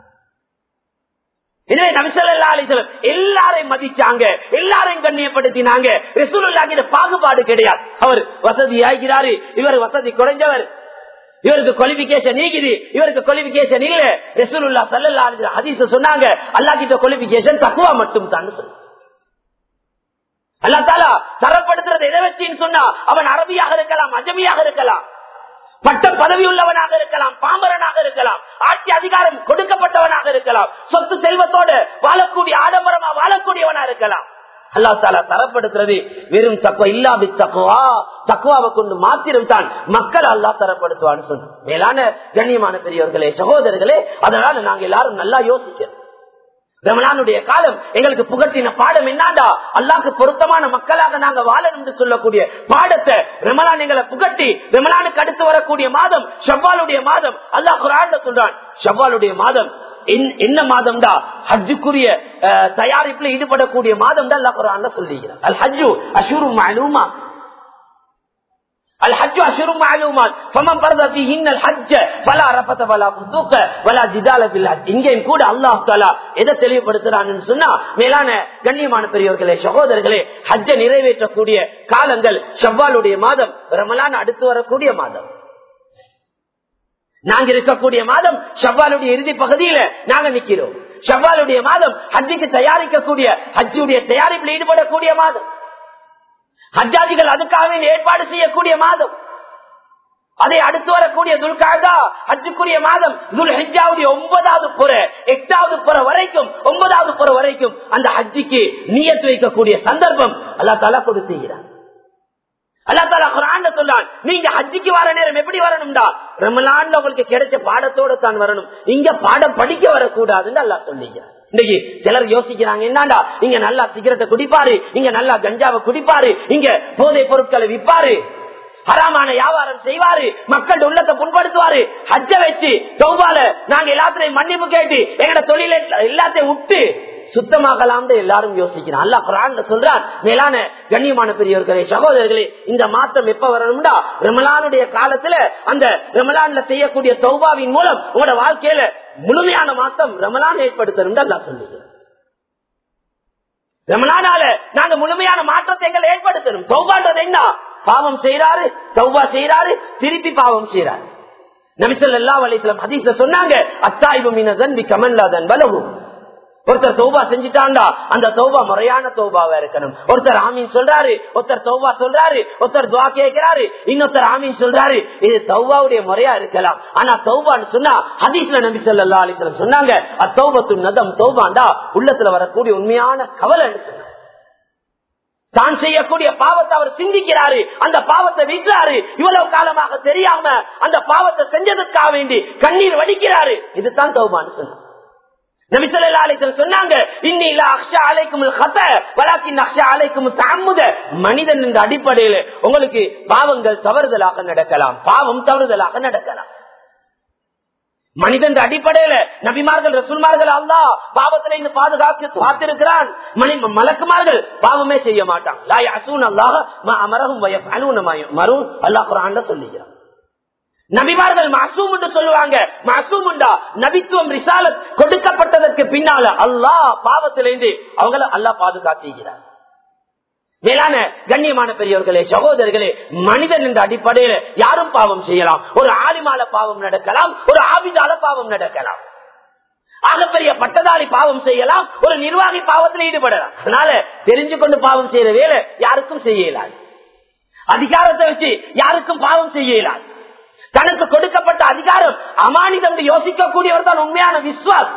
எனவே நபி ஸல்லல்லாஹு அலைஹி வஸல்லம் எல்லாரையும் மதிச்சாங்க, எல்லாரையும் கண்ணியப்படுத்தினாங்க. ரசூலுல்லாஹ்க்கு பாகுபாடு கிடையாது. அவர் வசதி ஆகிறாரு, இவர் வசதி குறைஞ்சவர், இவருக்கு குவாலிபிகேஷன் நீக்குது, இவருக்கு குவாலிபிகேஷன் இல்ல. ரசூலுல்லாஹ் ஸல்லல்லாஹு அலைஹி வஸல்லம் ஹதீஸ் சொன்னாங்க, அல்லாஹ் கிட்ட குவாலிபிகேஷன் தக்வா மட்டும் தான். அல்லாஹ் தஆலா தரப்படுத்துறது எதை வச்சுன்னு சொன்னா, அவன் அரபியாக இருக்கலாம், அஜமியாக இருக்கலாம், பட்ட பதவி உள்ளவனாக இருக்கலாம், பாமரனாக இருக்கலாம், ஆட்சி அதிகாரம் கொடுக்கப்பட்டவனாக இருக்கலாம், சொத்து செல்வத்தோடு வாழக்கூடிய ஆடம்பரமா வாழக்கூடியவனா இருக்கலாம். அல்லாஹ் தஆலா தரப்படுத்துறது வெறும் தக்வா இல்லாபி தக்வா, தக்வாவை கொண்டு மாத்திரம் தான் மக்கள் அல்லாஹ் தரப்படுத்துவான்னு சொன்ன. மேலான கண்ணியமான பெரியவர்களே சகோதரர்களே, அதனால நாங்க எல்லாரும் நல்லா யோசிக்கிறோம். ரமலானுடைய காலம் எங்களுக்கு புகட்டின பாடம் என்னடா, அல்லாஹ்க்கு பொருத்தமான மக்களாக நாங்க வாழணும் என்று சொல்லக்கூடிய பாடத்தை ரமலான் எங்களை புகட்டி, ரமலானுக்கு அடுத்து வரக்கூடிய மாதம் ஷவ்வாலுடைய மாதம். அல்லாஹ் குர்ஆன்ல சொல்றான், ஷவ்வாலுடைய மாதம் என்ன மாதம் தான்? ஹஜ்ஜுக்குரிய தயாரிப்புல ஈடுபடக்கூடிய மாதம் தான் அல்லாஹ் குர்ஆன்ல சொல்லிக்கிறார். அல் ஹஜ்ஜு அஷ்ஹுரும் மஅலூமா, الحج أشهر معلومات فمن فرض فيهن الحج فلا رفث ولا فسوق ولا جدال في الحج. இங்கேயும் கூட அல்லாஹ் தஆலா எதை தெளிவுபடுத்துறான்னு சொன்னா, மேலான கண்ணியமான பெரியவர்களே சகோதரர்களே, ஹஜ்ஜை நிறைவேற்றக்கூடிய காலங்கள் ஷவ்வாலுடைய மாதம், ரமலான் அடுத்து வரக்கூடிய மாதம். நாங்க இருக்கக்கூடிய மாதம் ஷவ்வாலுடைய இறுதி பகுதியில நாங்க நிக்கிறோம். ஷவ்வாலுடைய மாதம் ஹஜ்ஜுக்கு தயாரிக்கக்கூடிய, ஹஜ்ஜுடைய தயாரிப்பில் ஈடுபடக்கூடிய மாதம். ஹஜ்ஜாஜிகள் அதுக்காக ஏற்பாடு செய்யக்கூடிய மாதம். அதை அடுத்து வரக்கூடிய துல்காதா ஹஜ்ஜுக்குரிய மாதம். துல்ஹிஜ்ஜாவுடைய ஒன்பதாவது புற, எட்டாவது புற வரைக்கும், ஒன்பதாவது புற வரைக்கும் அந்த ஹஜ்ஜுக்கு நியத் வைக்கக்கூடிய சந்தர்ப்பம் அல்லாஹ் தஆலா கொடுத்துகிறார். அல்லாஹ் தஆலா குர்ஆன்ல சொல்றான், நீங்க ஹஜ்ஜுக்கு வர நேரம் எப்படி வரணும்டா, ரமலான்ல உங்களுக்கு கிடைச்ச பாடத்தோட தான் வரணும், இங்க பாடம் படிக்க வரக்கூடாதுன்னு அல்லாஹ் சொல்லிக்கிறார். இன்னைக்கு சிலர் யோசிக்கிறாங்க, என்னடா இங்க நல்லா சிகரெட்டை குடிப்பாரு, இங்க நல்லா கஞ்சாவை குடிப்பாரு, இங்க போதை பொருட்களை விற்பாரு, ஹராமான வியாபாரம் செய்வாரு, மக்கள் உள்ளத்தை புண்படுத்துவாரு. ஹஜ்ஜ வச்சு தௌபால நாங்க எல்லாத்திலையும் மன்னிப்பு கேட்டு எங்கட தொழில எல்லாத்தையும் விட்டு சுத்தமாகலாம் எல்லாரும் யோசிக்கிறான். அல்லாஹ் குர்ஆன்ல சொல்றான், மேலான கண்ணியமான பெரியவர்களே சகோதரர்களே, இந்த மாற்றம் எப்ப வரணும்டா, ரமலானுடைய காலத்துல அந்த ரமலான்ல செய்யக்கூடிய தௌபாவின் மூலம் உங்களோட வாழ்க்கையில முழுமையான மாற்றம் ரமலான் ஏற்படுத்தணும் அல்லாஹ் சொல்லுகிறார். ரமலானால நாங்க முழுமையான மாற்றத்தை எங்களை ஏற்படுத்தணும். தௌபான்றது என்ன? பாவம் செய்யறாரு, தௌபா செய்யறாரு, திருப்பி பாவம் செய்யறாரு. நபி ஸல்லல்லாஹு அலைஹி வஸல்லம் ஹதீஸ்ல சொன்னாங்க, அத்தாயிபு மின ஸன்பி கமன் லா ஸன்ப லஹு. ஒருத்தர் தௌபா செஞ்சுட்டாண்டா அந்த தௌபா முறையான தௌபாவா இருக்கணும். ஒருத்தர் ஆமீன் சொல்றாரு, ஒருத்தர் தௌபா சொல்றாரு, ஒருத்தர் துஆ கேட்கிறாரு, இன்னொருத்தர் ஆமீன் சொல்றாரு. இது தௌபாவுடைய முறையா இருக்கலாம். ஆனா தௌபான்னு சொன்னா ஹதீஸ்ல நபி ஸல்லல்லாஹு அலைஹி வஸல்லம் சொன்னாங்க, அத்தௌபத்து நதம், தௌபாண்டா உள்ளத்துல வரக்கூடிய உண்மையான கவலை. தான் செய்யக்கூடிய பாவத்தை அவர் சிந்திக்கிறாரு, அந்த பாவத்தை விற்றாரு, இவ்வளவு காலமாக தெரியாம அந்த பாவத்தை செஞ்சதுக்காக வேண்டி கண்ணீர் வடிக்கிறாரு. இதுதான் தௌபான்னு சொன்னாங்க. நபி ஸல்லல்லாஹு அலைஹி வஸல்லம் சொன்னாங்க, இன்னி லா அக்ஷா அலைக்குமுல் ஹத வலாக்கின் அக்ஷா அலைக்குமுத் தஅம்முத. மனிதன் என்ற அடிப்படையில் உங்களுக்கு பாவங்கள் தவறுதலாக நடக்கலாம், பாவம் தவறுதலாக நடக்கலாம். மனிதன் அடிப்படையில நபிமார்கள் ரசூல்மார்கள் அல்லாஹ் பாவத்தில இருந்து பாதுகாத்து பார்த்திருக்கிறான். மலக்குமார்கள் பாவமே செய்ய மாட்டாங்க. லா யஸூன அல்லாஹ மா அமரஹும் வ யஃஅலூன மா யுமரூன். அல்லாஹ் குர்ஆன்ல சொல்லுகிறான். நபிமார்கள் மாசூம் என்று சொல்லுவாங்க. மாசூம் என்றா நபித்துவம் ரிசாலத் கொடுக்கப்பட்டதற்கு பின்னால அல்லாஹ் பாவத்திலிருந்து அவங்கள அல்லாஹ் பாதுகாத்துகிறார். மேலான கண்ணியமான பெரியவர்களே சகோதரர்களே, மனிதன் என்ற அடிப்படையில யாரும் பாவம் செய்யலாம். ஒரு ஆலிமால பாவம் நடக்கலாம், ஒரு ஆபிதால பாவம் நடக்கலாம், ஆகப்பெரிய பட்டதாரி பாவம் செய்யலாம், ஒரு நிர்வாகி பாவத்தில் ஈடுபடலாம். அதனால தெரிஞ்சு கொண்டு பாவம் செய்யற வேலை யாருக்கும் செய்யலாது. அதிகாரத்தை வச்சு யாருக்கும் பாவம் செய்யலாது. தனக்கு கொடுக்கப்பட்ட அதிகாரம் அமானிதம் யோசிக்கக்கூடியவர் தான் உண்மையான விஸ்வாஸ்.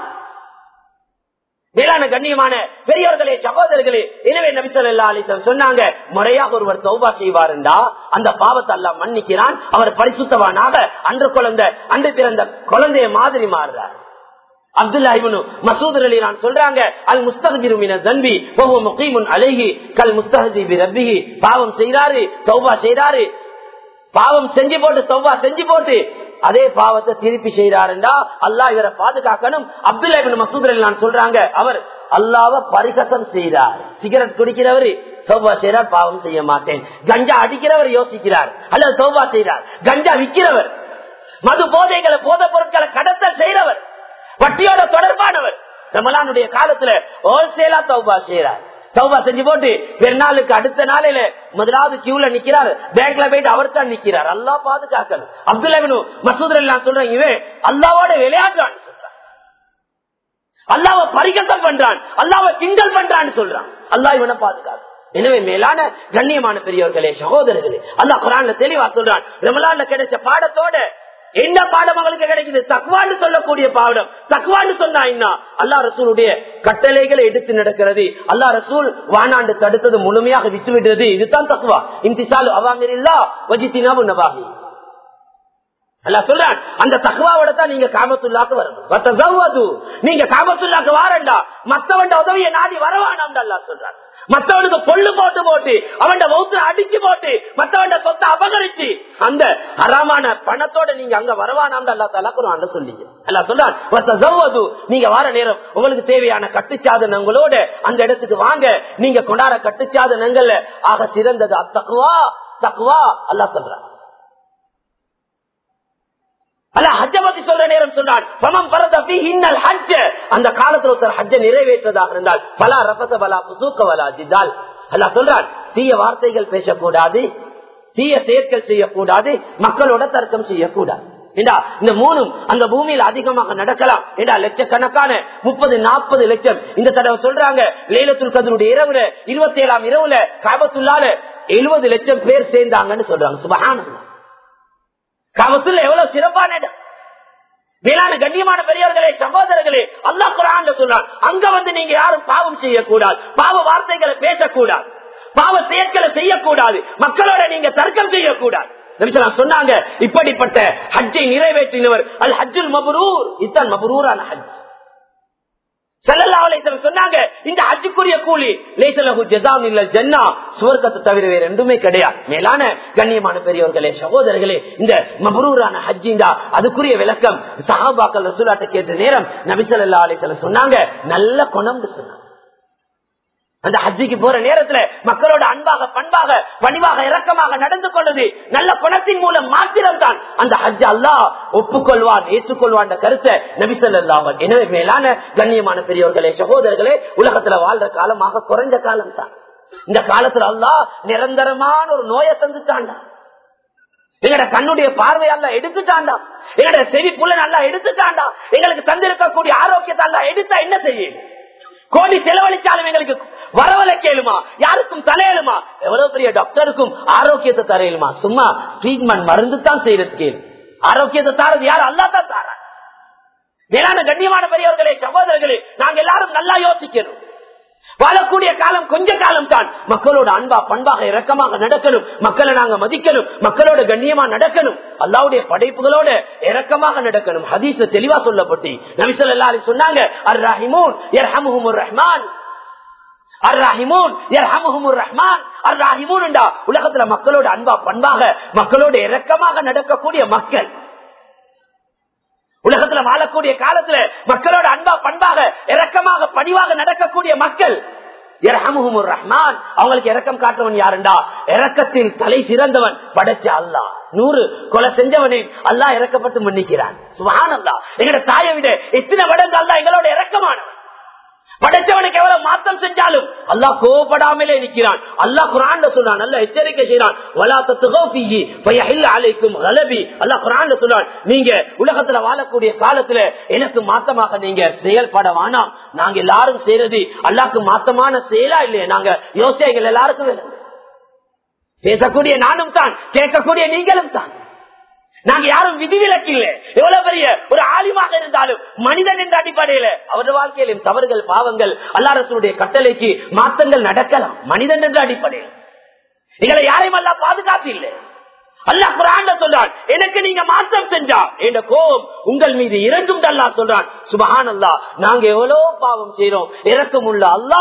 மேலான கண்ணியமான பெரியவர்களே சகோதரர்களே, எனவே நபி ஸல்லல்லாஹு அலைஹி வஸல்லம் சொன்னாங்க, முறையாக ஒருவர் தௌபா செய்வாருண்டா அந்த பாவத்தை அல்லாஹ் மன்னிக்கிறான். அவர் பரிசுத்தவானாக அன்று குழந்தை அன்று பிறந்த குழந்தைய மாதிரி மாறுறார். அப்துல்லா இப்னு மஸ்ஊத் ரலியல்லாஹு அன்ஹு சொல்றாங்க, அல் முஸ்தக்பிரு மின ஸன்பி வ ஹுவ முகீமுன் அலைஹி கல் முஸ்தஹதி பி ரப்பிஹி. பாவம் செய்றாரு, தௌபா செய்றாரு, பாவம் செஞ்சு போட்டு தௌபா செஞ்சு போட்டு அதே பாவத்தை திருப்பி செய்யறாருண்டா அல்லாஹ் இவரை பாதுகாக்கணும். அப்துல்லா இப்னு மஸ்ஊத் ரலியல்லாஹு அன்ஹு சொல்றாங்க, அவர் அல்லாஹ்வை பரிகசம் செய்கிறார். சிகரெட் குடிக்கிறவர் தௌபா செய்கிறார், பாவம் செய்ய மாட்டேன். கஞ்சா அடிக்கிறவர் யோசிக்கிறார் அல்லது தௌபா செய்கிறார். கஞ்சா விற்கிறவர், மது போதைகளை போதை பொருட்களை கடத்தல் செய்கிறவர், வட்டியோட தொடர்பானவர் ரமலானுடைய காலத்துல ஹோல்சேலா தௌபா செய்கிறார். தௌபா செஞ்சு போட்டு பெருநாளுக்கு அடுத்த நாளையில முதலாவது கியூல நிக்கிறார். பேங்க்ல போயிட்டு அவர் தான் நிக்கிறார். அல்லாஹ் பாதுகாக்கணும். அப்துல்லா இப்னு மசூத் எல்லாம் சொல்றாங்க, இவன் அல்லாஹ்வோட விளையாடுறான் சொல்றான், அல்லாஹ்வை பரிகசம் பண்றான், அல்லாஹ்வை கிண்டல் பண்றான்னு சொல்றான். அல்லாஹ் இவனை பாதுகாக்க. எனவே மேலான கண்ணியமான பெரியவர்களே, சகோதரர்களே, அல்லாஹ் குர்ஆன்ல தெளிவா சொல்றான். ரமலான்ல கிடைச்ச பாடத்தோட என்ன பாடம் உங்களுக்கு கிடைக்குது? தக்வான்னு சொல்லக்கூடிய பாடம். தக்வான்னு சொன்னா என்ன? அல்லாஹ் ரசூலுடைய கட்டளைகளை எடுத்து நடக்கிறது. அல்லாஹ் ரசூல் வானாண்டு தடுத்தது முழுமையாக விட்டு விடுறது. இதுதான் தக்வா. இம்திசாலு அவாமிரில்லாஹ் வஜித்தினாபு நவாஹி. அல்லாஹ் சொல்றான், அந்த தக்வாவோட தான் நீங்க காபத்துல்லாஹ்க்கு வரணும். நீங்க காபத்துல்லாஹ்க்கு வாரண்டா மத்தவண்ட உதவியை நாடி வரவானாம் அல்லாஹ் சொல்றான். மத்தவனுக்கு பொல்லு போட்டு போட்டு அவன் வௌத்துல அடிச்சு போட்டு மத்தவன் சொத்தை அபகரிச்சு அந்த ஹராமான பணத்தோட நீங்க அங்க வரவானாம் அல்லா தஆலா குர்ஆன்ல சொல்லிங்க. அல்லாஹ் சொல்றான், நீங்க வார நேரம் உங்களுக்கு தேவையான கட்டுச்சாதனங்களோட அந்த இடத்துக்கு வாங்க. நீங்க கொண்டாட கட்டுச்சாதனங்கள்ல ஆக சிறந்தது அத்தக்வா. தக்வா அல்லாஹ் சொல்றான். சொல்ற நேரம் சொல்றான், அந்த காலத்துல ஒருத்தர் ஹஜ்ஜ நிறைவேற்றதாக இருந்தால் பலா ரபத பலா புசூக்க வலா ஜிதால். அல்லாஹ் சொல்றான், தீய வார்த்தைகள் பேசக்கூடாது, தீய செயற்கள் செய்யக்கூடாது, மக்களோட தர்க்கம் செய்யக்கூடாது. இந்த மூணும் அந்த பூமியில் அதிகமாக நடக்கலாம். லட்சக்கணக்கான முப்பது நாற்பது லட்சம் இந்த தடவை சொல்றாங்க லைலத்துல் கத்ருடைய இரவுல இருபத்தி ஏழாம் இரவுல காபத்துல்லால எழுபது லட்சம் பேர் சேர்ந்தாங்கன்னு சொல்றாங்க. சுப்ஹானல்லாஹ். காபத்துல்ல எவ்வளவு சிறப்பான இடம். வேளாண் கண்ணியமான பெரியவர்களே, சகோதரர்களே, அல்லாஹ் குர்ஆன்ல சொல்றான், அங்க வந்து நீங்க யாரும் பாவம் செய்யக்கூடாது, பாவ வார்த்தைகளை பேசக்கூடாது, பாவ செயற்களை செய்யக்கூடாது, மக்களோட நீங்க தர்க்கம் செய்யக்கூடாது. சொன்னாங்க, இப்படிப்பட்ட ஹஜ்ஜை நிறைவேற்றினவர் அல் ஹஜ்ஜுல் மப்ரூர். இதுதான் மப்ரூரான ஹஜ். ஸல்லல்லாஹு அலைஹி வஸல்லம் சொன்னாங்க, இந்த ஹஜ்ஜுக்குரிய கூலி லைஸ லஹு ஜஸாஉன் இல்லல் ஜன்னah, சுவர்க்கத்தை தவிர வேற எதுவுமே கிடையாது. மேலான கண்ணியமான பெரியவர்களே, சகோதரர்களே, இந்த மப்ரூரான ஹஜ்ஜிண்டா அதுக்குரிய விளக்கம் சஹாபாக்கள் ரசூலுல்லாஹ் கேட்ட நேரம் நபி ஸல்லல்லாஹு அலைஹி வஸல்லம் சொன்னாங்க, நல்ல குணம்னு சொன்னாங்க. அந்த ஹஜ்ஜிக்கு போற நேரத்துல மக்களோட அன்பாக பண்பாக பணிவாக இரக்கமாக நடந்து கொண்டது நல்ல குணத்தின் மூலம் மாத்திரம் தான் அந்த ஹஜ் அல்லாஹ் ஒப்புக்கொள்வான், ஏற்றுக்கொள்வான் கருத்தை நபி ஸல்லல்லாஹு அலைஹி வஸல்லம். எனவே மேலான கண்ணியமான பெரியவர்களே, சகோதரர்களே, உலகத்துல வாழ்ற காலமாக குறைஞ்ச காலம் தான். இந்த காலத்துல அல்லாஹ் நிரந்தரமான ஒரு நோயை தந்துட்டாண்டா. எங்கட கண்ணுடைய பார்வையால எடுத்துட்டாண்டா. எங்கட செவி புள்ள நல்லா எடுத்துட்டாண்டா. எங்களுக்கு தந்திருக்கக்கூடிய ஆரோக்கியத்தை அல்ல எடுத்தா என்ன செய்யும்? கோடி செலவழிச்சாலும் எங்களுக்கு வரவலை கேளுமா? யாருக்கும் தலையலுமா? எவ்வளவு பெரிய டாக்டருக்கும் ஆரோக்கியத்தை தரையிலுமா? சும்மா ட்ரீட்மெண்ட் மருந்து தான் செய்யறது கேளு. ஆரோக்கியத்தை தாரது யார்? அல்லாஹ் தான் தார. மேலான கண்ணியமான பெரியவர்களே, சகோதரர்களே, நாங்க எல்லாரும் நல்லா யோசிக்கணும். வாழக்கூடிய காலம் கொஞ்ச காலம் தான். மக்களோட அன்பா பண்பாக இரக்கமாக நடக்கணும், மக்களை நாங்க மதிக்கணும், மக்களோட கண்ணியமா நடக்கணும், அல்லாஹ்வுடைய படைப்புகளோட இரக்கமாக நடக்கணும். ஹதீஸ்ல தெளிவா சொல்லப்பட்டு நபி ஸல்லல்லாஹு அலைஹி சொன்னாங்க, அர் ரஹீமூன் யர்ஹமுஹுமுர் ரஹ்மான், அர் ரஹீமூன் யர்ஹமுஹுமுர் ரஹ்மான். அர் ரஹீமூன் என்றா உலகத்துல மக்களோட அன்பா பண்பாக மக்களோட இரக்கமாக நடக்கக்கூடிய மக்கள். உலகத்துல வாழக்கூடிய காலத்துல மக்களோட அன்பா பண்பாக இரக்கமாக பணிவாக நடக்கக்கூடிய மக்கள் யர்ஹமுஹுமுர் ரஹ்மான். அவங்களுக்கு இரக்கம் காட்டுறவன் யாருண்டா? இரக்கத்தில் தலை சிறந்தவன் படைச்ச அல்லாஹ். நூறு கொலை செஞ்சவனை அல்லாஹ் இறக்கப்பட்டு மன்னிக்கிறான். சுப்ஹானல்லாஹ். எங்களோட தாயை விட எத்தனை மடங்கு அல்லாஹ் எங்களோட இரக்கமானவன். படைச்சவனுக்கு எவ்வளவு மாற்றம் செஞ்சாலும் அல்லாஹ் கோபப்படாமலே நிற்கிறான். அல்லாஹ் குர்ஆன்ல சொல்றான், நல்ல எச்சரிக்கை செய்யறான், வலா தத்கௌ ஃபீஹி ஃபயஹில் அலைக்கும் கலபி. அல்லாஹ் குர்ஆன்ல சொல்றான், நீங்க உலகத்துல வாழக்கூடிய காலத்துல எனக்கு மாத்தமாக நீங்க செயல்பட வேணாம். நாங்க எல்லாரும் செய்யறது அல்லாஹ்க்கு மாத்தமான செயலா இல்லையே? நாங்க யோசனைகள் எல்லாருக்கும் வேணும். பேசக்கூடிய நானும் தான், கேட்கக்கூடிய நீங்களும் தான். நாங்க யாரும் விதிவிலக்கு இல்லை. எவ்வளவு பெரிய ஒரு ஆலிமாக இருந்தாலும் மனிதன் என்ற அடிப்படையில அவருடைய வாழ்க்கையிலும் தவறுகள் பாவங்கள் அல்லாஹ் ரசூலுடைய கட்டளைக்கு மாற்றங்கள் நடக்கலாம். மனிதன் என்ற அடிப்படையில் எங்களை யாரையும் அல்லாஹ் பாதுகாப்பு இல்லை. அல்லாஹ் குர்ஆன்ல சொல்றான், எனக்கு நீங்க மாற்றம் செஞ்சா என்ற கோபம் உங்கள் மீது இறங்கும். அல்லாஹ் சொல்றான், சுப்ஹானல்லாஹ். நாங்க எவ்வளவு பாவம் செய்யறோம், இரக்கமுள்ள அல்லாஹ்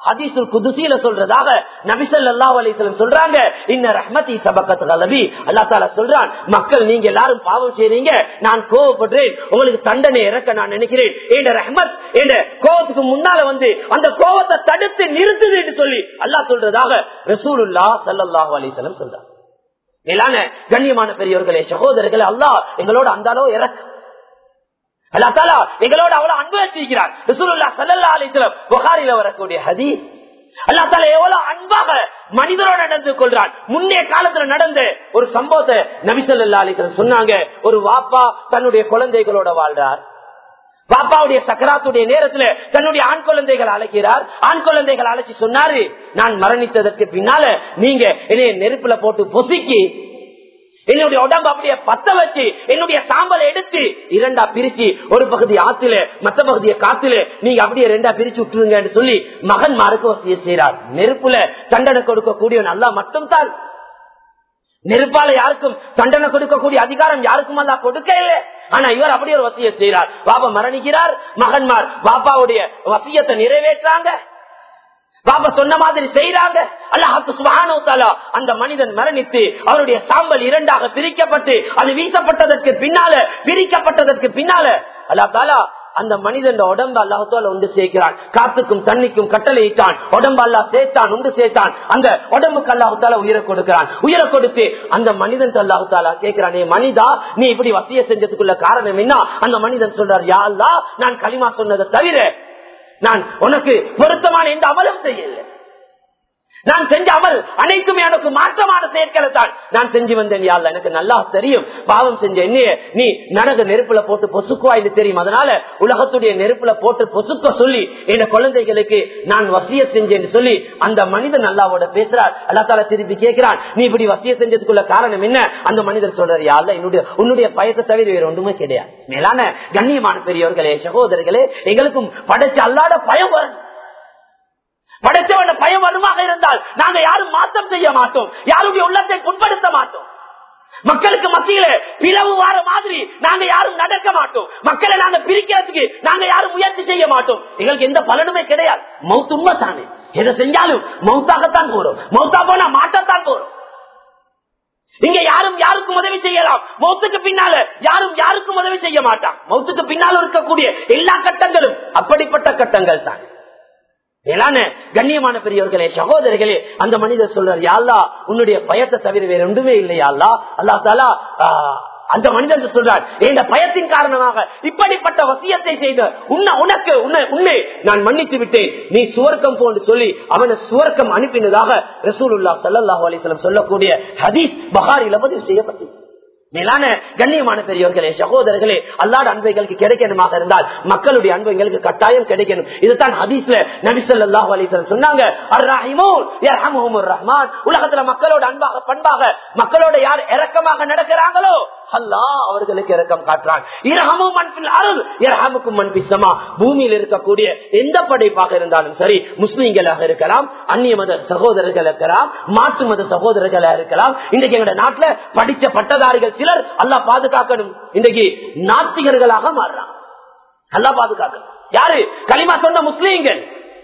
ஹதீஸுல் குதுஸில சொல்றதாக நபி ஸல்லல்லாஹு அலைஹி வஸல்லம் சொல்றாங்க, இன்ன ரஹ்மதி சபகத் கலபி. அல்லாஹ் தஆலா சொல்றான், மக்கள் நீங்க எல்லாரும் பாவம் செய்றீங்க, நான் கோபப்படுறேன், உங்களுக்கு தண்டனை இறக்க நான் நினைக்கிறேன். என்ற ரஹ்மத் என்ற கோபத்துக்கு முன்னால வந்து அந்த கோபத்தை தடுத்து நிறுத்துது என்று சொல்லி அல்லாஹ் சொல்றதாக ரசூலுல்லாஹ் ஸல்லல்லாஹு அலைஹி வஸல்லம் சொல்றாங்க. மேலான கண்ணியமான பெரியவர்களே, சகோதரர்களே, அல்லாஹ் எங்களோட அந்த அளவு இறக்கம், அல்லாஹ் தஆலா எங்களோட அவ்வளவு அன்பு வச்சிருக்கிறார். ரசூலுல்லாஹ் ஸல்லல்லாஹு அலைஹி வஸல்லம் புகாரில வரக்கூடிய ஹதீஸ், அல்லாஹ் தஆலா எவ்வளவு அன்பாக மனிதரோட நடந்து கொள்றான். முன்னே காலத்துல நடந்த ஒரு சம்பவத்தை நபி ஸல்லல்லாஹு அலைஹி வஸல்லம் சொன்னாங்க. ஒரு வாப்பா தன்னுடைய குழந்தைகளோட வாழ்றார். பாப்பாவுடைய சக்கராத்துடைய நேரத்துல தன்னுடைய ஆண் குழந்தைகள் அழைக்கிறார். ஆண் குழந்தைகள் அழைச்சி சொன்னாரு, நான் மரணித்ததற்கு பின்னால நீங்க என்னைய நெருப்புல போட்டு பொசுக்கி என்னுடைய உடம்பு அப்படியே பத்த வச்சு என்னுடைய சாம்பலை எடுத்து இரண்டா பிரிச்சு, ஒரு பகுதி ஆத்துல மத்த பகுதியை காத்துல நீங்க அப்படியே ரெண்டா பிரிச்சு விட்டுருங்க சொல்லி மகன்மாருக்கு வசிய செய்யறார். நெருப்புல தண்டனை கொடுக்கக்கூடிய நல்லா மட்டும் தான். நெருப்பால யாருக்கும் தண்டனை கொடுக்கக்கூடிய அதிகாரம் யாருக்கும் அல்ல கொடுக்க இல்லை. ஆனா இவர் அப்படியே ஒரு வசிய செய்யறார். பாப்பா மரணிக்கிறார், மகன்மார் பாப்பாவுடைய வசியத்தை நிறைவேற்றாங்க, பாப்பா சொன்ன மாதிரி செய்யறாங்க. அல்லாஹ் சுப்ஹானஹு வ தஆலா அந்த மனிதன் மரணித்து அவருடைய சாம்பல் இரண்டாக பிரிக்கப்பட்டு அது வீசப்பட்டதற்கு பின்னால பிரிக்கப்பட்டதற்கு பின்னால அல்லாஹ் தஆலா அந்த மனிதன் உடம்பு அல்லாஹால உண்டு சேர்க்கிறான். காத்துக்கும் தண்ணிக்கும் கட்டளையிட்டான், உடம்பு அல்லாஹ் சேர்த்தான், உண்டு சேர்த்தான். அந்த உடம்புக்கு அல்லாஹால உயிரை கொடுக்கிறான். உயிரை கொடுத்து அந்த மனிதன் அல்லாஹால கேட்கிறான், மனிதா நீ இப்படி வசிய செஞ்சதுக்குள்ள காரணம் என்ன? அந்த மனிதன் சொல்றார், யா அல்லாஹ், நான் களிமா சொன்னதை தவிர நான் உனக்கு பொருத்தமான எந்த அமலும் செய்யல. நான் செஞ்ச அமல் அனைத்துமே எனக்கு மாற்றமான செயற்களை தான் நான் செஞ்சு வந்தேன். யா அல்லாஹ், எனக்கு நல்லா தெரியும் பாவம் செஞ்ச என்னைய நீ நரக நெருப்புல போட்டு பொசுக்குவா என்று தெரியும். அதனால உலகத்துடைய நெருப்புல போட்டு பொசுக்க சொல்லி என் குழந்தைகளுக்கு நான் வசிய செஞ்சேன்னு சொல்லி அந்த மனிதன் அல்லாஹ்வோட பேசுறார். அல்லாஹ் தஆலா திருப்பி கேட்கிறான், நீ இப்படி வசிய செஞ்சதுக்குள்ள காரணம் என்ன? அந்த மனிதர் சொல்றாரு, யா அல்லாஹ், என்னுடைய உன்னுடைய பயத்தை தவிர வேற ஒன்றுமே கிடையாது. மேலான கண்ணியமான பெரியவர்களே, சகோதரர்களே, எங்களுக்கும் படைச்ச அல்லாஹ்வோட பயம் வரும். படைத்தவன பயம் வருமாக இருந்தால் நாங்க யாரும் மாற்றம் செய்ய மாட்டோம், யாருடைய உள்ளத்தை புண்படுத்த மாட்டோம். மக்களுக்கு மத்தியில பிளவு வார மாதிரி நாங்க யாரும் நடக்க மாட்டோம். மக்களை நாங்க பிரிக்கிறதுக்கு நாங்க யாரும் முயற்சி செய்ய மாட்டோம். எங்களுக்கு எந்த பலனுமே கிடையாது. மௌத் உண்மை தானே, எதை செஞ்சாலும் மௌத்தாகத்தான் போறோம். மௌத்தா போனா மாட்டத்தான் போறோம். இங்க யாரும் யாருக்கும் உதவி செய்யலாம், மௌத்துக்கு பின்னால யாரும் யாருக்கும் உதவி செய்ய மாட்டான். மௌத்துக்கு பின்னால இருக்கக்கூடிய எல்லா கட்டங்களும் அப்படிப்பட்ட கட்டங்கள் தான். மேலான கண்ணியமான பெரியவர்களே, சகோதரர்களே, அந்த மனிதர் சொல்றார், யா அல்லாஹ், உன்னுடைய பயத்தை தவிர வேற ஒன்றுமே இல்லை. யா அல்லாஹ், அல்லாஹ் தஆலா அந்த மனிதன் சொல்றார், இந்த பயத்தின் காரணமாக இப்படிப்பட்ட வசியத்தை செய்த உன்னை உனக்கு உன்னை நான் மன்னித்து விட்டேன், நீ சுவர்க்கம் போன்று சொல்லி அவனை சுவர்க்கம் அனுப்பினதாக ரசூலுல்லாஹ் ஸல்லல்லாஹு அலைஹி வஸல்லம் சொல்லக்கூடிய ஹதீஸ் புகாரில பதிவு செய்யப்பட்டது. மேலான கண்ணியமான பெரியவர்களே, சகோதரர்களே, அல்லாஹ்வுடைய அன்பைகளுக்கு கிடைக்கணுமாக இருந்தால் மக்களுடைய அன்பைகளுக்கு கட்டாயம் கிடைக்கணும். இதுதான் ஹதீஸ்ல நபி ஸல்லல்லாஹு அலைஹி வஸல்லம் சொன்னாங்க, அர்-ரஹீமூன் யர்ஹமுஹுமுர் ரஹ்மான். உலகத்துல மக்களோட அன்பாக பண்பாக மக்களோட யார் இரக்கமாக நடக்கிறாங்களோ அல்லாஹ் அவர்களுக்கு இரக்கம் காட்டுறான். இரஹமு மன் ஃபில் அர்த் யர்ஹமுக்கும் மன் ஃபிஸ் ஸமா. பூமியில் இருக்கக்கூடிய எந்த படைப்பாக இருந்தாலும் சரி, முஸ்லிம்களாக இருக்கலாம், அந்நிய மத சகோதரர்கள் இருக்கலாம், மாற்று மத சகோதரர்களாக இருக்கலாம். இன்றைக்கு எங்க நாட்டுல படிச்ச பட்டதாரிகள் சிலர் அல்லாஹ் பாதுகாக்கணும் இன்றைக்கு நாத்திகர்களாக மாறுறான். அல்லாஹ் பாதுகாக்கணும். யாரு? களிமா சொன்ன முஸ்லீம்கள்,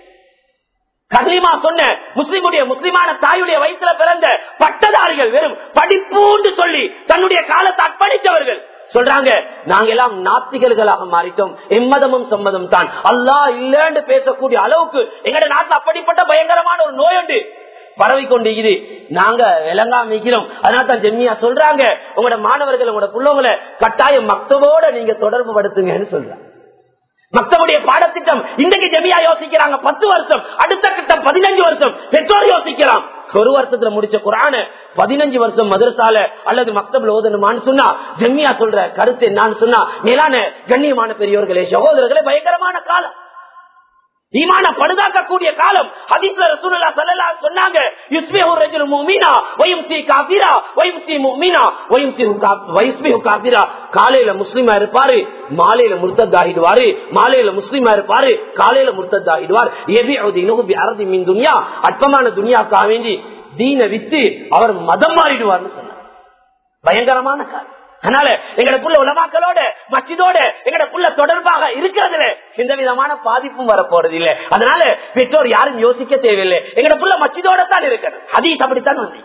கலிமா சொன்ன முஸ்லிமுடைய முஸ்லிமான தாயுடைய வயிற்றுல பிறந்த பட்டதாரிகள், வெறும் படிப்பூண்டு சொல்லி தன்னுடைய காலத்தை அர்ப்பணித்தவர்கள் சொல்றாங்க, நாங்க எல்லாம் நாத்திகர்களாக மாறிட்டோம், எம்மதமும் சம்மதம் தான், அல்லாஹ் இல்லன்னு பேசக்கூடிய அளவுக்கு எங்கட நாட்டுல அப்படிப்பட்ட பயங்கரமான ஒரு நோய் உண்டு பரவி கொண்டு நாங்க விளங்காம இருக்கிறோம். அதனால தான் ஜெம்மியா சொல்றாங்க, உங்களோட மாணவர்கள் உங்களோட பிள்ளைங்களை கட்டாயம் மக்தபோட நீங்க தொடர்பு படுத்துங்கன்னு சொல்றாங்க. மக்தபுடைய பாடத்திட்டம் இன்றைக்கு ஜெமியா யோசிக்கிறாங்க பத்து வருஷம், அடுத்த கிட்டம் பதினஞ்சு வருஷம். பெற்றோர் யோசிக்கலாம், ஒரு வருஷத்துல முடிச்ச குர்ஆன பதினஞ்சு வருஷம் மதரசால அல்லது மக்தப்ல ஓதணுமான்னு சொன்னா ஜெமியா சொல்ற கருத்து என்னான்னு சொன்னா, மேலான கண்ணியமான பெரியோர்களே, சகோதரர்களே, பயங்கரமான காலம், ஈமான பழுதாக்கக்கூடிய காலம். ஹதீஸ்ல ரசூலுல்லாஹ் ஸல்லல்லாஹு அலைஹி வஸல்லம் சொன்னாங்க, யுஸ்பிஹு ரஜுலு முஃமினா வ யும்சி காஃபிரா வ யும்சி முஃமினா வ யும்சி வ யுஸ்பிஹு காஃபிரா. காலையில முஸ்லிமா இருப்பாரு, மாலையில முர்த்தத் ஆகிடுவாரு, மாலையில முஸ்லிமா இருப்பாரு, காலையில முர்த்தத் ஆகிடுவார். யபிஉ தீனுஹு பி அர்தி மின் துன்யா. அற்பமான துன்யாக்காக வேண்டி தீனை வித்து அவர் மதம் மாறிடுவார்னு சொன்னார். பயங்கரமான காலம். அதனால எங்கட புள்ள உலமாக்களோட மஸ்ஜிதோட எங்கட புள்ள தொடர்பாக இருக்கிறதுல எந்த விதமான பாதிப்பும் வரப்போறது இல்லை. அதனால பெற்றோர் யாரும் யோசிக்க தேவையில்லை. எங்கட புள்ள மஸ்ஜிதோட தான் இருக்கணும். ஹதீஸ் அப்படித்தான் வந்து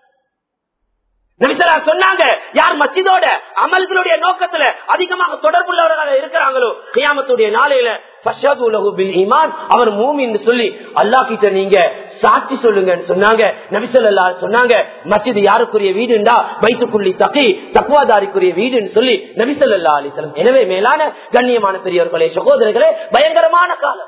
நபிசல்லா சொன்னாங்க, யார் மஸ்ஜிதோட அமல்களுடைய நோக்கத்துல அதிகமாக தொடர்புள்ளவர்களாக இருக்கிறாங்களோ கியாமத்துடைய நாளையில ஃபஷது லஹு பில் ஈமான், அவர் மூமின்னு சொல்லி அல்லாஹ் கிட்ட நீங்க சாட்சி சொல்லுங்கன்னு சொன்னாங்க. நபி ஸல்லல்லாஹு அலைஹி சொன்னாங்க, மஸ்ஜித் யாருக்குரிய வீடுண்டா பைத்துக்குள்ளி தகி தக்வாதாரிக்குரிய வீடுன்னு சொல்லி நபி ஸல்லல்லாஹு அலைஹி வஸல்லம். எனவே மேலான கண்ணியமான பெரியவர்களே, சகோதரர்களே, பயங்கரமான காலம்,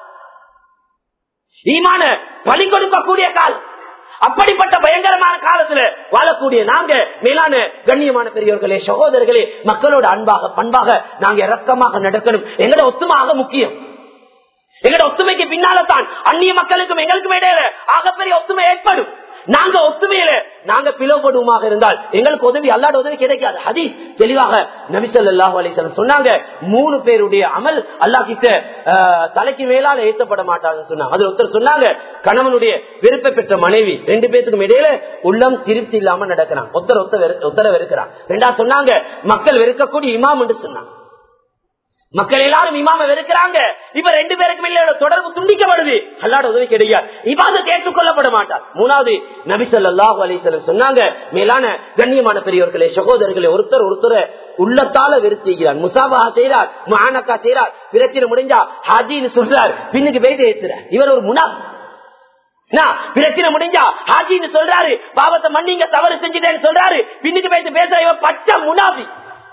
ஈமான பலி கொடுக்கக்கூடிய காலம். அப்படிப்பட்ட பயங்கரமான காலத்துல வாழக்கூடிய நாங்க மேலான கண்ணியமான பெரியவர்களே, சகோதரர்களே, மக்களோட அன்பாக பண்பாக நாங்க இரக்கமாக நடக்கணும். எங்கட ஒத்துமாக முக்கியம். எங்கட ஒத்துமைக்கு பின்னால்தான் அந்நிய மக்களுக்கும் எங்களுக்கும் இடையில ஆகப்பெரிய ஒத்துமை ஏற்படும். நாங்க ஒத்துமையில நாங்க பிளவுபடுவமாக இருந்தால் எங்களுக்கு உதவி அல்லாத உதவி கிடைக்காது. ஹதீஸ் தெளிவாக நபி ஸல்லல்லாஹு அலைஹி வஸல்லம் சொன்னாங்க, மூணு பேருடைய அமல் அல்லாஹ் கிட்ட தலைக்கு மேலால ஏற்றப்பட மாட்டாங்கன்னு சொன்னாங்க. அதுல ஒருத்தர் சொன்னாங்க, கணவனுடைய விருப்ப பெற்ற மனைவி, ரெண்டு பேத்துக்கும் இடையில உள்ளம் திருப்தி இல்லாம நடக்கிறான், ஒருத்தர் ஒருத்தர வெறுக்கிறான். ரெண்டா சொன்னாங்க, மக்கள் வெறுக்கக்கூடிய இமாம் என்று சொன்னாங்க. மக்கள் எல்லாரும் இமாம வெறுக்கிறாங்க, இப்ப ரெண்டு பேருக்கு மேல தொடர்பு துண்டிக்கப்படுது, அல்லாஹ்வுடைய உதவி கிடையாது, இபாதத் ஏற்றுக்கொள்ளப்பட மாட்டார். மூணாவது நபி ஸல்லல்லாஹு அலைஹி வஸல்லம் சொன்னாங்க, மேலான கண்ணியமான பெரியவர்களே, சகோதரர்களே, ஒருத்தர் ஒருத்தர் உள்ளத்தால வெறுத்துகிறார், முசாபஹா செய்றார், முஆனகா செய்றார், பிரச்சனை முடிஞ்சா ஹாஜின்னு சொல்றார், பின்னுக்கு போயிட்டு ஏத்துறார், இவர் ஒரு முனாஃபிக். பிரச்சனை முடிஞ்சா ஹாஜின்னு சொல்றாரு, பாவத்தை மன்னிங்க தவறு செஞ்சுட்டேன்னு சொல்றாரு, பின்னுக்கு போயிட்டு பேசுற இவர் பச்சை முனாஃபிக்.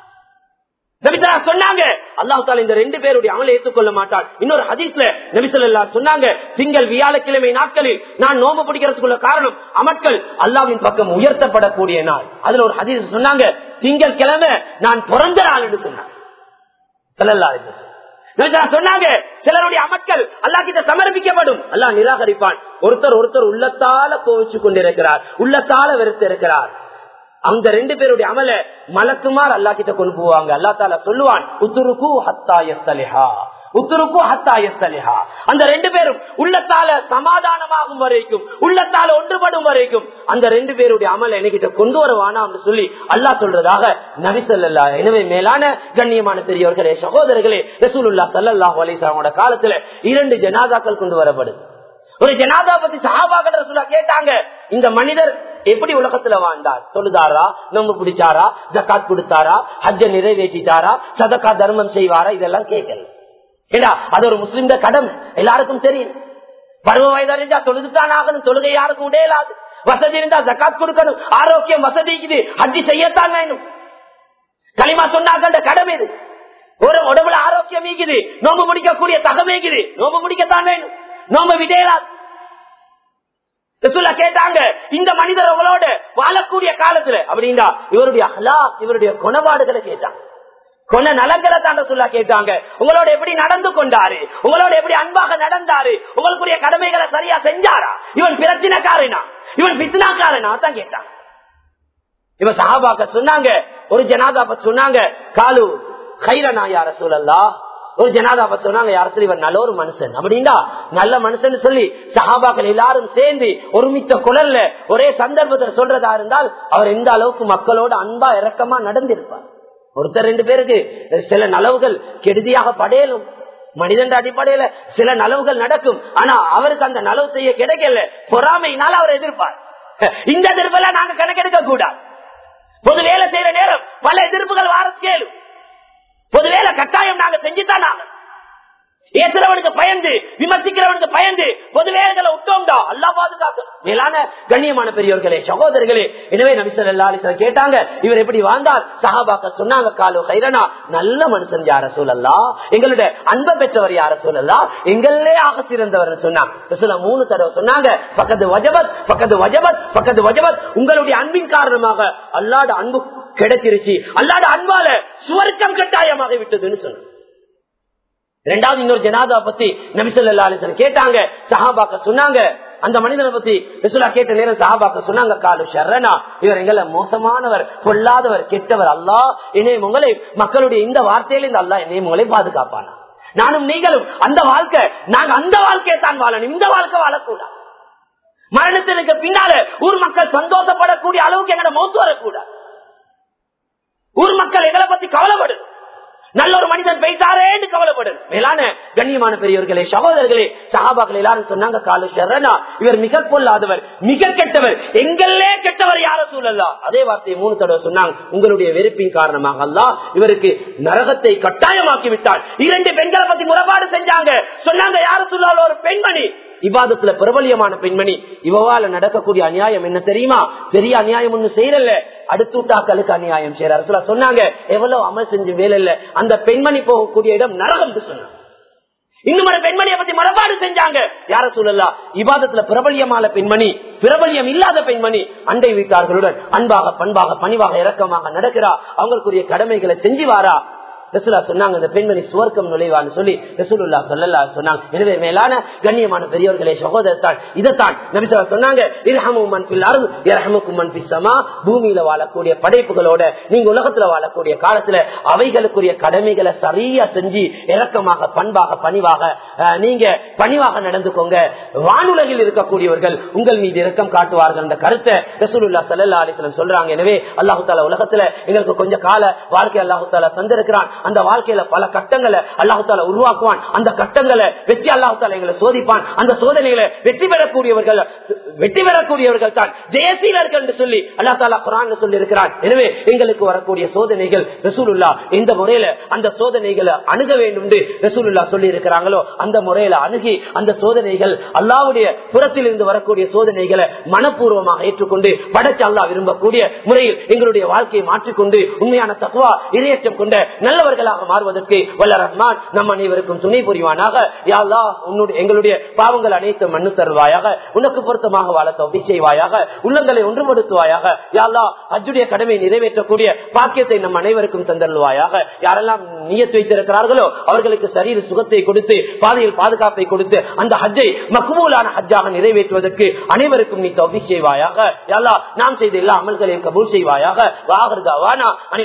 நபிசல்லா சொன்னாங்க, அல்லாஹ் தஆலா இந்த ரெண்டு பேருடைய அமலை ஏற்றுக்கொள்ள மாட்டார். இன்னொரு ஹதீஸ்ல நபி ஸல்லல்லாஹு சொன்னாங்க, திங்கள் வியாழக்கிழமை நாட்களில் நான் நோன்பு பிடிக்கிறதுக்குள்ள காரணம் அமல்கள் அல்லாஹ்வின் பக்கம் உயர்த்தப்படக்கூடிய நாள். அதுல ஒரு ஹதீஸ் சொன்னாங்க, திங்கள் கிழமை நான் பிறந்த நாள் என்று சொன்னாங்க. ஸல்லல்லாஹு அலைஹி வஸல்லம் சொன்னாங்க, சிலருடைய அமல்கள் அல்லாஹ் கிட்ட சமர்ப்பிக்கப்படும், அல்லாஹ் நிராகரிப்பான். ஒருத்தர் ஒருத்தர் உள்ளத்தால கோவிச்சு கொண்டிருக்கிறார், உள்ளத்தால வெறுத்து இருக்கிறார். அந்த ரெண்டு பேருடைய அமல மலக்குமார் அல்லாஹ் கிட்ட கொண்டு போவாங்க. அல்லாஹ் தஆலா சொல்லுவான், உத்ருக்கு ஹத்தா யஸ்தலிஹா, உத்ருக்கு ஹத்தா யஸ்தலிஹா. அந்த ரெண்டு பேரும் உள்ளத்தால சமாதானமாகும் வரைக்கும், உள்ளத்தால ஒன்றுபடும் வரைக்கும் அந்த ரெண்டு பேருடைய அமல என்கிட்ட கொண்டு வருவானா என்று சொல்லி அல்லாஹ் சொல்றதாக நபி ஸல்லல்லாஹு. எனவே மேலான கண்ணியமான பெரியவர்களே, சகோதரர்களே, ரசூலுல்லாஹ் ஸல்லல்லாஹு அலைஹி வஸல்லம் காலத்துல இரண்டு ஜனாதாக்கள் கொண்டு வரப்படுது. ஒரு ஜனாதா பத்தி சஹாபாக்கள் ரசூலுல்லாஹ் கேட்டாங்க, இந்த மனிதர் எப்படி உலகத்துல வாழ்ந்தார், தொழுதாரா, நோன்பு பிடிச்சாரா, ஜக்காத் கொடுத்தாரா, ஹஜ்ஜ நிறைவேற்றிட்டாரா, சதகா தர்மம் செய்வாரா, இதெல்லாம் கேட்கல. ஏடா அது ஒரு முஸ்லிம் கடமை, எல்லாருக்கும் தெரியும். பருவ வயதா இருந்தா தொழுதுதான் ஆகணும், தொழுகை யாருக்கும் உடையலாது. வசதி இருந்தா ஜக்காத் கொடுக்கணும், ஆரோக்கியம் வசதிக்குது, ஹஜ்ஜி செய்யத்தான் வேணும். களிமா சொன்னாங்க கடமை இது. ஒரு உடம்புல ஆரோக்கியம் இருக்குது, நோன்பு முடிக்கக்கூடிய தகமைக்குது, நோன்பு முடிக்கத்தான் வேணும், நோன்பு விடையலாது. கேட்டாங்க, இந்த மனிதர் உங்களோட வாழக்கூடிய காலத்துல அப்படின்னா இவருடைய அஹ்லாக், இவருடைய குணபாடுகளை கேட்டாங்க, கொன நலங்களை தாண்ட சொல்ல கேட்டாங்க. உங்களோட எப்படி நடந்து கொண்டாரு, உங்களோட எப்படி அன்பாக நடந்தாரு, உங்களுக்குரிய கடமைகளை சரியா செஞ்சாரா, இவன் பிரச்சனைக்காரனா, இவன் பித்னாக்காரனா தான் கேட்டாங்க. இவன் சஹாபாக்க சொன்னாங்க, ஒரு ஜனாதா பத்தி சொன்னாங்க, காலு கைரனா யா ரசூலல்லாஹ், ஒரு ஜனாதா பத்தி சொன்னாங்க, யார சொல்லி இவர் நல்ல ஒரு மனுஷன் அப்படின்னா, நல்ல மனுஷன் சொல்லி சஹாபாக்கள் எல்லாரும் சேர்ந்து ஒருமித்த குரல்ல ஒரே சந்தர்ப்பத்தில் சொல்றதா இருந்தால் அவர் எந்த அளவுக்கு மக்களோட அன்பா இரக்கமா நடந்திருப்பார். ஒருத்தர் ரெண்டு பேருக்கு சில நலவுகள் கெடுதியாக படையலும், மனிதன் அடிப்படையில சில நலவுகள் நடக்கும், ஆனா அவருக்கு அந்த நலவு செய்ய கிடைக்கல, பொறாமையினால் அவர் எதிர்ப்பார். இந்த எதிர்ப்பெல்லாம் நாங்க கணக்கெடுக்க கூடாது. பொது வேலை செய்யற நேரம் பல எதிர்ப்புகள் வார கேளும், பொது வேலை கட்டாயம் நாங்க செஞ்சுதான் நாங்க ஏசுறவனுக்கு பயந்து விமர்சிக்கிறவனுக்கு பயந்து பொது வேலைகளை விட்டோம்டா அல்லாஹ் பாதுகாக்கும். மேலான கண்ணியமான பெரியவர்களே, சகோதரர்களே, எனவே நபி ஸல்லல்லாஹு அலைஹி வஸல்லம் கேட்டாங்க, இவர் எப்படி வாழ்ந்தார்? சஹாபாக்கள் சொன்னாங்க, காலு கைரனா, நல்ல மனுஷன் யார ரசூலல்லாஹ், எங்களுடைய அன்பை பெற்றவர் யார ரசூலல்லாஹ், எங்களே ஆக சிறந்தவர் சொன்னாங்க. ரசூலுல்லாஹ் மூணு தடவை சொன்னாங்க, ஃபக்கது வஜபத் ஃபக்கது வஜபத் ஃபக்கது வஜபத், உங்களுடைய அன்பின் காரணமாக அல்லாஹ்வுடைய அன்பு கிடைச்சிருச்சு, அல்லாஹ்வுடைய அன்பால சுவர்க்கம் கட்டாயமாக விட்டதுன்னு சொன்னாங்க. இரண்டாவது இன்னொரு ஜனாதா பத்தி நபி ஸல்லல்லாஹு அலைஹி வஸல்லம் கேட்டாங்க. சஹாபாக்கள் சொன்னாங்க, அந்த மனிதனை பத்தி ரசூலுல்லாஹ் கேட்ட நேரம் சஹாபாக்கள் சொன்னாங்க, காலு ஷர்ரனா, இவர் எங்களை மோசமானவர், பொல்லாதவர், கெட்டவர், அல்லாஹ் என்னையும் உங்களை மக்களுடைய இந்த வார்த்தையில இந்த அல்லாஹ் என்னையும் உங்களை பாதுகாப்பானா. நானும் நீங்களும் அந்த வாழ்க்கை, நாங்க அந்த வாழ்க்கையை தான் வாழணும், இந்த வாழ்க்கை வாழக்கூடாது. மரணத்திற்கு பின்னால ஊர் மக்கள் சந்தோஷப்படக்கூடிய அளவுக்கு எங்களை மௌத்து வரக்கூடாது. ஊர் மக்கள் எங்களை பத்தி கவலைப்படும். நல்ல ஒரு மனிதன் பெய்தாரேன்னு கவலைப்படும். மேலான கண்ணியமான பெரியவர்களே, சகோதரர்களே, சஹாபாக்கள் எல்லாரும் சொன்னாங்க, காலு ஷர்ரனா, இவர் மிக பொல்லாதவர், மிக கெட்டவர், எங்களே கெட்டவர் யார சூழல்லா. அதே வார்த்தையை மூணு தடவை சொன்னாங்க. உங்களுடைய வெறுப்பின் காரணமாக அல்லாஹ் இவருக்கு நரகத்தை கட்டாயமாக்கி விட்டார். இரண்டு பெண்களை பத்தி முறைப்பாடு செஞ்சாங்க. சொன்னாங்க, யார சூழல ஒரு பெண்மணி, இபாதத்துல பிரபலியமான பெண்மணி, இவால நடக்கக்கூடிய அநியாயம் என்ன தெரியுமா? பெரிய அநியாயம் ஒண்ணு செய்யல, அடுத்தூட்டாக்களுக்கு அநியாயம் செய்யறாரு சொன்னாங்க. எவ்வளவு அமல் செஞ்சு வேலை இல்ல, அந்த பெண்மணி போகக்கூடிய இடம் நரகம் சொன்னாங்க. இன்னும் ஒரு பெண்மணியை பத்தி மரபாடு செஞ்சாங்க. யார சொல்லலாம்? இபாதத்துல பிரபலியமான பெண்மணி, பிரபலியம் இல்லாத பெண்மணி, அண்டை வீட்டார்களுடன் அன்பாக பண்பாக பணிவாக இரக்கமாக நடக்கிறா, அவங்களுக்குரிய கடமைகளை செஞ்சு வாரா. ரசூலா சொன்னாங்க, இந்த பெண்மணி சுவர்க்கம் நுழைவான்னு சொல்லி ரசூலுல்லாஹ் ஸல்லல்லாஹு அலைஹி சொன்னாங்க. எனவே மேலான கண்ணியமான பெரியவர்களே, சகோதரத்தான், இதைத்தான் நபி ஸல்லல்லாஹு அலைஹி சொன்னாங்க, இர்ஹமு மன் ஃபில் அர்த் யர்ஹமுக்கும் மன் ஃபிஸ் ஸமா. பூமியில வாழக்கூடிய படைப்புகளோட நீங்க உலகத்துல வாழக்கூடிய காலத்துல அவைகளுக்குரிய கடமைகளை சரியா செஞ்சு இரக்கமாக பண்பாக பணிவாக நீங்க பணிவாக நடந்துக்கோங்க. வானுலகில் இருக்கக்கூடியவர்கள் உங்கள் மீது இரக்கம் காட்டுவார்கள் என்ற கருத்தை ரசூலுல்லாஹ் ஸல்லல்லாஹு அலைஹி வஸல்லம் சொல்றாங்க. எனவே அல்லாஹ் தஆலா உலகத்துல எங்களுக்கு கொஞ்ச கால வாழ்க்கை அல்லாஹ் தஆலா தந்திருக்கிறான். அந்த வாழ்க்கையில பல கட்டங்களை அல்லாஹ் தஆலா உருவாக்குவான். அந்த கட்டங்களை வெற்றி அல்லாஹ் தஆலா எங்களை சோதிப்பான். அந்த சோதனைகளை வெற்றி பெறக்கூடியவர்கள் வெற்றி பெறக்கூடியவர்கள் தான் ஜெயசீலர்கள் என்று சொல்லி அல்லாஹ் தஆலா குர்ஆன்ல சொல்லி இருக்கிறான். எனவே எங்களுக்கு வரக்கூடிய சோதனைகள் ரசூலுல்லாஹ் எந்த முறையில அந்த சோதனைகளை அணுக வேண்டும் என்று ரசூலுல்லாஹ் சொல்லி இருக்கிறாங்களோ அந்த முறையில அணுகி அந்த சோதனைகள் அல்லாஹ்வுடைய புறத்தில் இருந்து வரக்கூடிய சோதனைகளை மனப்பூர்வமாக ஏற்றுக்கொண்டு படைச்ச அல்லாஹ் விரும்பக்கூடிய முறையில் எங்களுடைய வாழ்க்கையை மாற்றிக்கொண்டு உண்மையான தக்வா இறையச்சம் கொண்ட நல்லவர்களாக மாறுவதற்கு வல்ல ரஹ்மான் நம் அனைவருக்கும் துணை புரிவானாக. யா அல்லாஹ், உன்னுடைய எங்களுடைய பாவங்கள் அனைத்தும் மண்ணு தருவாயாக, உனக்கு பொருத்தமாக வாழ தௌஃபீக் செய்வாயாக, உள்ளங்களை ஒன்றுபடுத்துவாயாக. யா அல்லாஹ், ஹஜ்ஜுடைய கடமை நிறைவேற்றக்கூடிய பாக்கியத்தை நம் அனைவருக்கும் தந்தருள்வாயாக. யாரெல்லாம் நியத் வைத்திருக்கிறார்களோ அவர்களுக்கு சரீர சுகத்தை கொடுத்து பாதையில் பாதுகாப்பை கொடுத்து அந்த ஹஜ்ஜை மக்பூலான ஹஜ்ஜாக நிறைவேற்றுவதற்கு அனைவருக்கும் நீ தௌஃபீக் செய்வாயாக. யா அல்லாஹ், நாம் செய்த எல்லா அமல்களையும் கபூல் செய்வாயாக. வாஹிர் தஅவானா